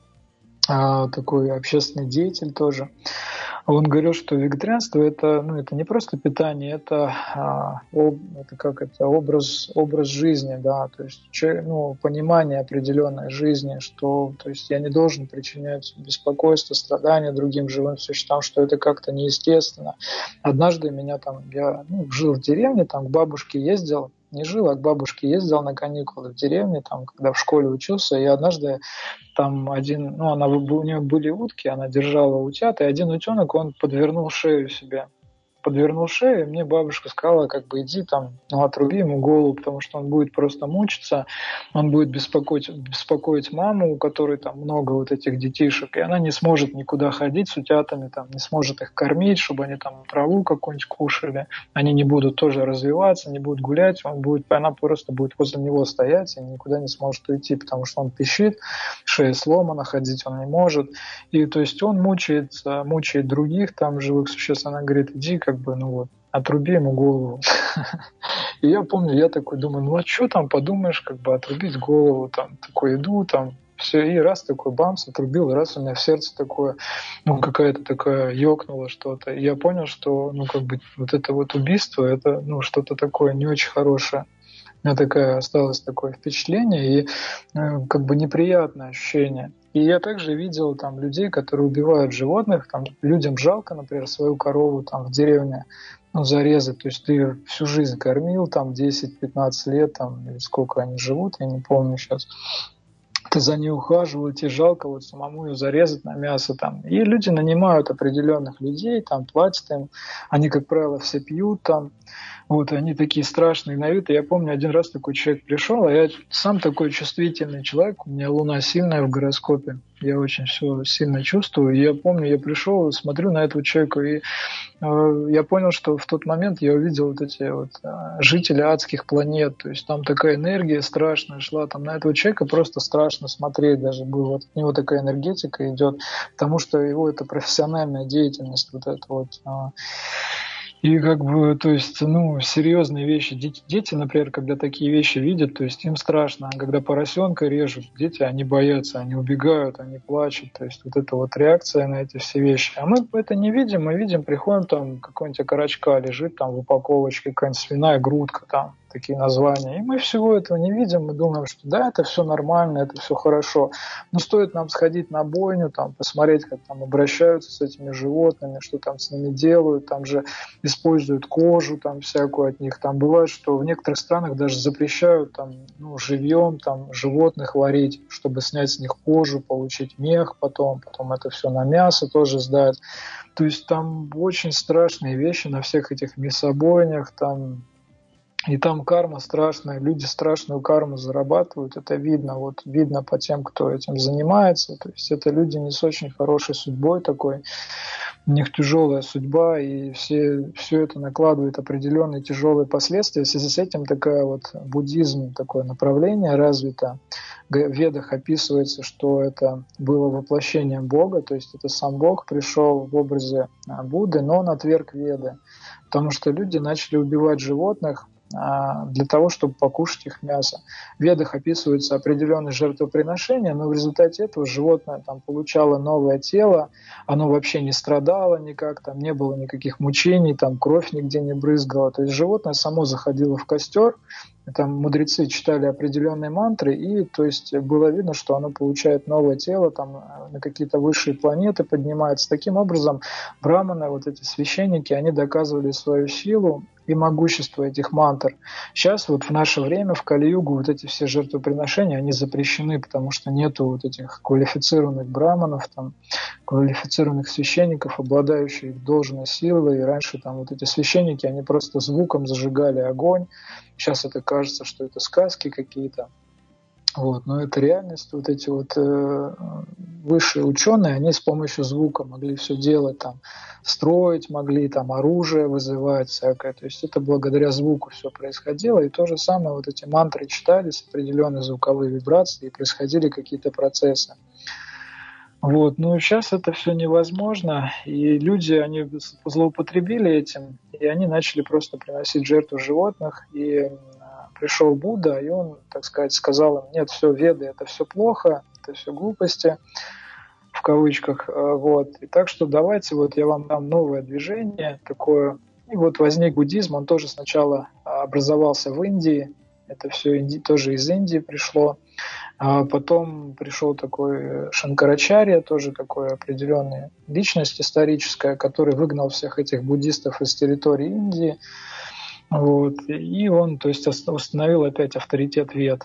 такой общественный деятель тоже, он говорил, что вегетарианство это, ну, это не просто питание, это, а, об, это как это образ, образ жизни, да, то есть ну, понимание определенной жизни, что то есть я не должен причинять беспокойство, страдания другим живым существам, что это как-то неестественно. Однажды меня там, я ну, жил в деревне, там к бабушке ездил, не жил, а к бабушке ездил на каникулы в деревне, там, когда в школе учился, и однажды там один, ну, она, у нее были утки, она держала утят, и один утенок, он подвернул шею себе. Подвернул шею, и мне бабушка сказала, как бы иди там, ну, отруби ему голову, потому что он будет просто мучиться, он будет беспокоить, беспокоить маму, у которой там много вот этих детишек, и она не сможет никуда ходить с утятами, там, не сможет их кормить, чтобы они там траву какую-нибудь кушали, они не будут тоже развиваться, не будут гулять, он будет, она просто будет возле него стоять и никуда не сможет уйти, потому что он пищит, шея сломана, ходить он не может, и то есть он мучает, мучает других там живых существ, она говорит, иди, как бы, ну вот, отруби ему голову. И я помню, я такой думаю, ну а что там, подумаешь, как бы отрубить голову, там, такой иду, там, все, и раз такой бамс, отрубил, и раз у меня в сердце такое, ну, какая-то такая ёкнуло что-то. И я понял, что, ну, как бы, вот это вот убийство, это, ну, что-то такое не очень хорошее. У меня такое осталось такое впечатление и э, как бы неприятное ощущение. И я также видел там людей, которые убивают животных, там людям жалко, например, свою корову там в деревне, ну, зарезать, то есть ты ее всю жизнь кормил, там десять-пятнадцать лет, там, или сколько они живут, я не помню сейчас. Ты за ней ухаживал, тебе жалко вот самому ее зарезать на мясо там. И люди нанимают определенных людей, там платят им, они, как правило, все пьют там, вот, они такие страшные на вид. И я помню, один раз такой человек пришел, а я сам такой чувствительный человек, у меня луна сильная в гороскопе, я очень все сильно чувствую. И я помню, я пришел, смотрю на этого человека, и э, я понял, что в тот момент я увидел вот эти вот э, жители адских планет, то есть там такая энергия страшная шла, там на этого человека просто страшно смотреть даже было, вот от него такая энергетика идет, потому что его это профессиональная деятельность, вот это вот. Э, И как бы, то есть, ну, серьезные вещи. Дети, дети, например, когда такие вещи видят, то есть им страшно. Когда поросенка режут, дети, они боятся, они убегают, они плачут. То есть вот эта вот реакция на эти все вещи. А мы это не видим, мы видим, приходим, там какой-нибудь окорочка лежит там в упаковочке, какая-нибудь свиная грудка там, такие названия. И мы всего этого не видим, мы думаем, что да, это все нормально, это все хорошо. Но стоит нам сходить на бойню, там, посмотреть, как там обращаются с этими животными, что там с ними делают, там же используют кожу там всякую от них. Там бывает, что в некоторых странах даже запрещают там, ну, живьем там, животных варить, чтобы снять с них кожу, получить мех потом, потом это все на мясо тоже сдать. То есть там очень страшные вещи на всех этих мясобойнях, там, и там карма страшная, люди страшную карму зарабатывают, это видно, вот видно по тем, кто этим занимается, то есть это люди не с очень хорошей судьбой такой, у них тяжелая судьба, и все, все это накладывает определенные тяжелые последствия. В связи с этим такая вот буддизм, такое направление развито. В Ведах описывается, что это было воплощением Бога, то есть это сам Бог пришел в образе Будды, но он отверг Веды, потому что люди начали убивать животных для того, чтобы покушать их мясо. В Ведах описываются определенные жертвоприношения, но в результате этого животное там получало новое тело, оно вообще не страдало никак, там не было никаких мучений, там кровь нигде не брызгала. То есть животное само заходило в костер, там мудрецы читали определенные мантры, и то есть было видно, что оно получает новое тело, там на какие-то высшие планеты поднимается. Таким образом, браманы, вот эти священники, они доказывали свою силу и могущество этих мантр. Сейчас вот в наше время, в Кали-югу, вот эти все жертвоприношения, они запрещены, потому что нету вот этих квалифицированных браманов, там, квалифицированных священников, обладающих должной силой. И раньше там вот эти священники, они просто звуком зажигали огонь. Сейчас это кажется, что это сказки какие-то. Вот, но это реальность. Вот эти вот э, высшие ученые, они с помощью звука могли все делать, там, строить, могли там оружие вызывать всякое. То есть это благодаря звуку все происходило. И то же самое, вот эти мантры читались, определенные звуковые вибрации, и происходили какие-то процессы. Вот, но сейчас это все невозможно, и люди, они злоупотребили этим, и они начали просто приносить жертву животных, и пришел Будда, и он, так сказать, сказал им: нет, все, Веды, это все плохо, это все глупости, в кавычках, вот, и так что давайте, вот я вам дам новое движение такое, и вот возник буддизм, он тоже сначала образовался в Индии, это все инди, тоже из Индии пришло. А потом пришел такой Шанкарачарья, тоже такой определенная личность историческая, который выгнал всех этих буддистов из территории Индии. Вот. И он, то есть, установил опять авторитет Вед.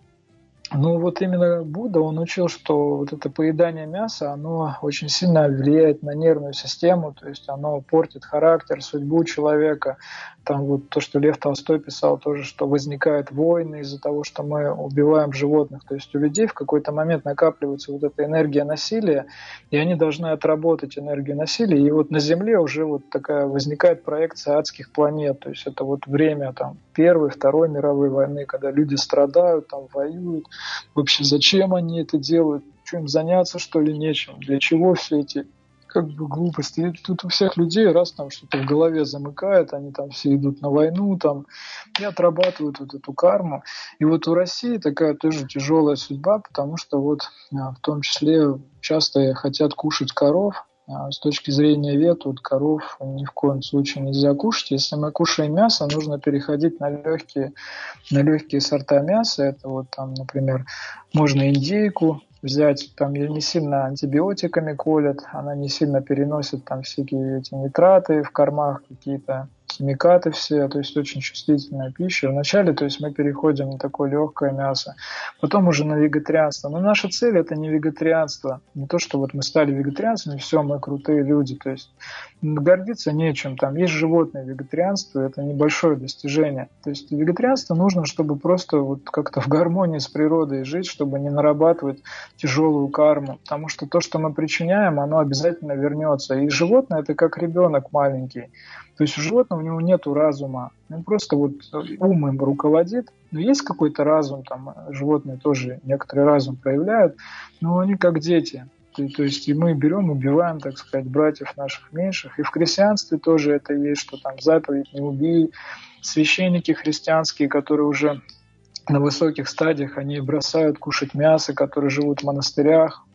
Ну вот именно Будда, он учил, что вот это поедание мяса, оно очень сильно влияет на нервную систему, то есть оно портит характер, судьбу человека. Там вот то, что Лев Толстой писал тоже, что возникают войны из-за того, что мы убиваем животных. То есть у людей в какой-то момент накапливается вот эта энергия насилия, и они должны отработать энергию насилия. И вот на Земле уже вот такая возникает проекция адских планет. То есть это вот время там Первой, Второй мировой войны, когда люди страдают, там воюют. Вообще, зачем они это делают? Что им заняться, что ли, нечем? Для чего все эти как бы глупости? И тут у всех людей раз там что-то в голове замыкает, они там все идут на войну там, и отрабатывают вот эту карму. И вот у России такая тоже тяжелая судьба, потому что вот в том числе часто хотят кушать коров. С точки зрения Вед, вот коров ни в коем случае нельзя кушать. Если мы кушаем мясо, нужно переходить на легкие, на легкие сорта мяса. Это вот там, например, можно индейку взять, там ее не сильно антибиотиками колят, она не сильно переносит там всякие эти нитраты в кормах, какие-то химикаты все, то есть очень чувствительная пища. Вначале, то есть мы переходим на такое легкое мясо, потом уже на вегетарианство. Но наша цель — это не вегетарианство, не то, что вот мы стали вегетарианцами, все, мы крутые люди, то есть гордиться нечем. Там есть животное вегетарианство, это небольшое достижение. То есть вегетарианство нужно, чтобы просто вот как-то в гармонии с природой жить, чтобы не нарабатывать тяжелую карму, потому что то, что мы причиняем, оно обязательно вернется. И животное — это как ребенок маленький. То есть у животного у него нет разума, он просто вот ум им руководит, но есть какой-то разум, там животные тоже некоторый разум проявляют, но они как дети. То, то есть и мы берем, убиваем, так сказать, братьев наших меньших. И в христианстве тоже это есть, что там заповедь «не убий». Священники христианские, которые уже на высоких стадиях, они бросают кушать мясо, которые живут в монастырях,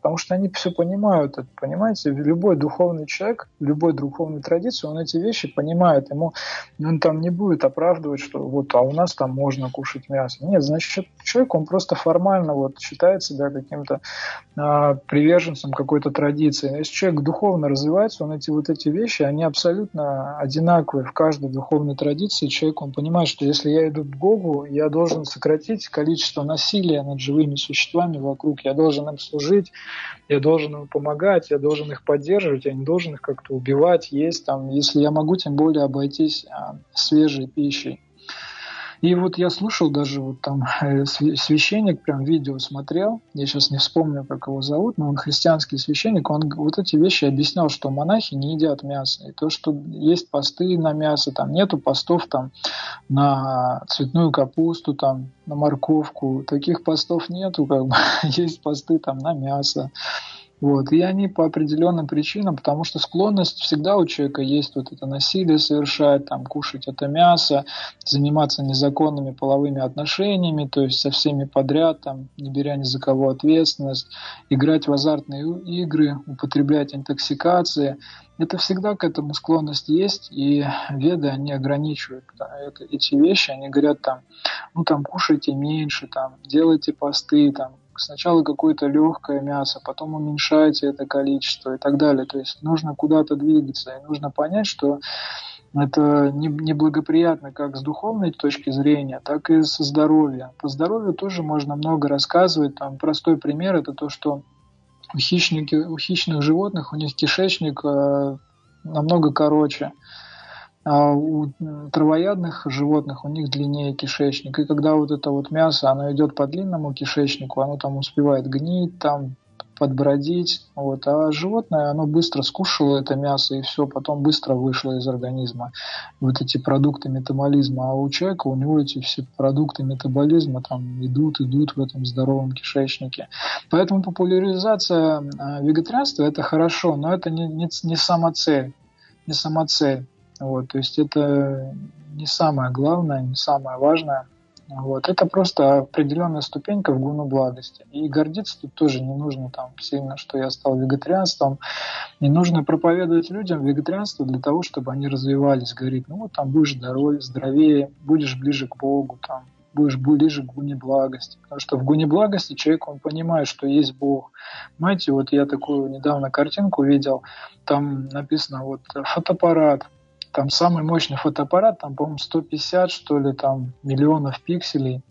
потому что они все понимают это, понимаете? Любой духовный человек, любой духовной традиции, он эти вещи понимает, ему он там не будет оправдывать, что вот, а у нас там можно кушать мясо. Нет, значит, человек, он просто формально вот считает себя каким-то а, приверженцем какой-то традиции. Если человек духовно развивается, он эти вот эти вещи, они абсолютно одинаковые в каждой духовной традиции. Человек, он понимает, что если я иду к Богу, я должен сократить количество насилия над живыми существами вокруг, я должен им служить, я должен им помогать, я должен их поддерживать, я не должен их как-то убивать, есть там, если я могу, тем более обойтись а, свежей пищей. И вот я слушал даже вот там э, священник, прям видео смотрел, я сейчас не вспомню, как его зовут, но он христианский священник, он вот эти вещи объяснял, что монахи не едят мясо, и то, что есть посты на мясо, там нету постов там на цветную капусту, там на морковку, таких постов нету, как бы есть посты там на мясо. Вот. И они по определенным причинам, потому что склонность всегда у человека есть, вот это насилие совершать, там, кушать это мясо, заниматься незаконными половыми отношениями, то есть со всеми подряд, там, не беря ни за кого ответственность, играть в азартные игры, употреблять интоксикации. Это всегда к этому склонность есть, и веды, они ограничивают это, эти вещи, они говорят там, ну там кушайте меньше, там, делайте посты, там, сначала какое-то легкое мясо, потом уменьшайте это количество и так далее. То есть нужно куда-то двигаться, и нужно понять, что это неблагоприятно как с духовной точки зрения, так и со здоровья. По здоровью тоже можно много рассказывать. Там простой пример – это то, что у, хищники, у хищных животных у них кишечник э, намного короче. А у травоядных животных у них длиннее кишечник. И когда вот это вот мясо, оно идет по длинному кишечнику, оно там успевает гнить, там подбродить. Вот. А животное, оно быстро скушало это мясо, и все, потом быстро вышло из организма. Вот эти продукты метаболизма. А у человека, у него эти все продукты метаболизма там идут, идут в этом здоровом кишечнике. Поэтому популяризация вегетарианства – это хорошо, но это не, не, не самоцель. Не самоцель. Вот, то есть это не самое главное, не самое важное. Вот, это просто определенная ступенька в гуну благости. И гордиться тут тоже не нужно там сильно, что я стал вегетарианством. Не нужно проповедовать людям вегетарианство для того, чтобы они развивались. Говорить, ну вот там будешь здоровее, здоровее, будешь ближе к Богу, там, будешь ближе к гуне благости. Потому что в гуне благости человек, он понимает, что есть Бог. Понимаете, вот я такую недавно картинку видел, там написано вот фотоаппарат. Там самый мощный фотоаппарат, там, по-моему, сто пятьдесят, что ли, там, миллионов пикселей.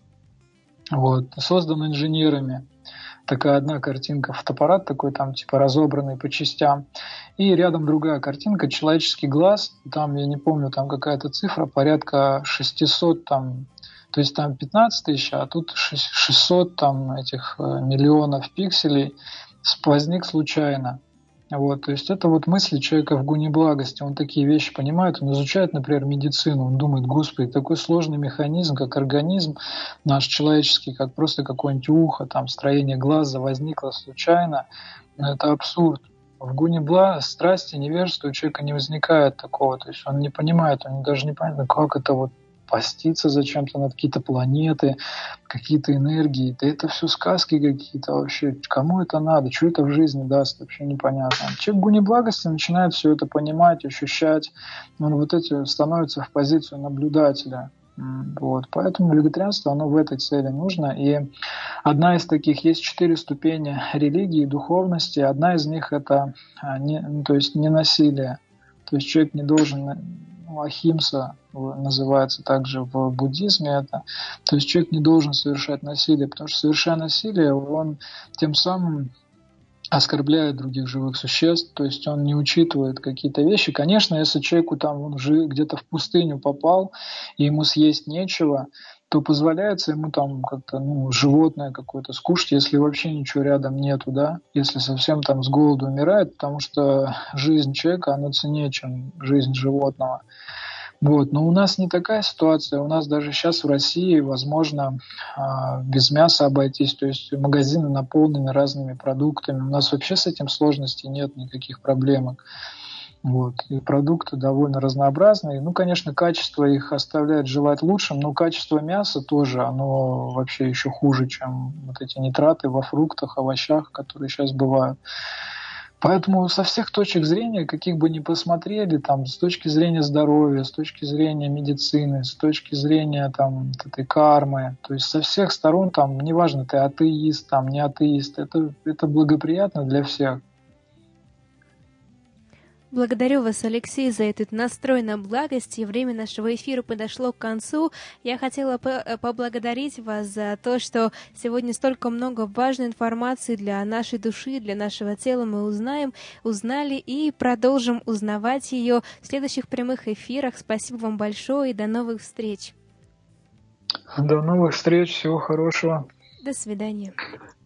Вот, создан инженерами. Такая одна картинка, фотоаппарат такой, там, типа, разобранный по частям. И рядом другая картинка, человеческий глаз. Там, я не помню, там какая-то цифра, порядка шестьсот, там, то есть там пятнадцать тысяч, а тут шестьсот, там, этих миллионов пикселей возник случайно. Вот, то есть это вот мысли человека в гуне благости, он такие вещи понимает, он изучает, например, медицину, он думает, господи, такой сложный механизм, как организм наш человеческий, как просто какое-нибудь ухо, там, строение глаза возникло случайно, но это абсурд. В гуне бла, страсти, невежества у человека не возникает такого, то есть он не понимает, он даже не понимает, как это вот поститься зачем-то на какие-то планеты, какие-то энергии. Да это все сказки какие-то вообще. Кому это надо? Что это в жизни даст? Вообще непонятно. Человек в гуне благости начинает все это понимать, ощущать. Он вот эти становится в позицию наблюдателя. Вот. Поэтому вегетарианство, оно в этой цели нужно. И одна из таких, есть четыре ступени религии, духовности. Одна из них это не, то есть не насилие. То есть человек не должен... Ахимса называется также в буддизме это. То есть человек не должен совершать насилие, потому что совершая насилие, он тем самым оскорбляет других живых существ, то есть он не учитывает какие-то вещи. Конечно, если человеку там он же где-то в пустыню попал, и ему съесть нечего, то позволяется ему там как-то ну, животное какое-то скушать, если вообще ничего рядом нету, да, если совсем там с голоду умирает, потому что жизнь человека, она ценнее, чем жизнь животного. Вот. Но у нас не такая ситуация, у нас даже сейчас в России возможно без мяса обойтись, то есть магазины наполнены разными продуктами, у нас вообще с этим сложностей нет, никаких проблем. Вот. И продукты довольно разнообразные. Ну, конечно, качество их оставляет желать лучшим, но качество мяса тоже, оно вообще еще хуже, чем вот эти нитраты во фруктах, овощах, которые сейчас бывают. Поэтому со всех точек зрения, каких бы ни посмотрели, там, с точки зрения здоровья, с точки зрения медицины, с точки зрения там, этой кармы, то есть со всех сторон, там, неважно, ты атеист, там, не атеист, это, это благоприятно для всех. Благодарю вас, Алексей, за этот настрой на благость, и время нашего эфира подошло к концу. Я хотела поблагодарить вас за то, что сегодня столько много важной информации для нашей души, для нашего тела мы узнаем, узнали и продолжим узнавать ее в следующих прямых эфирах. Спасибо вам большое и до новых встреч. До новых встреч, всего хорошего. До свидания.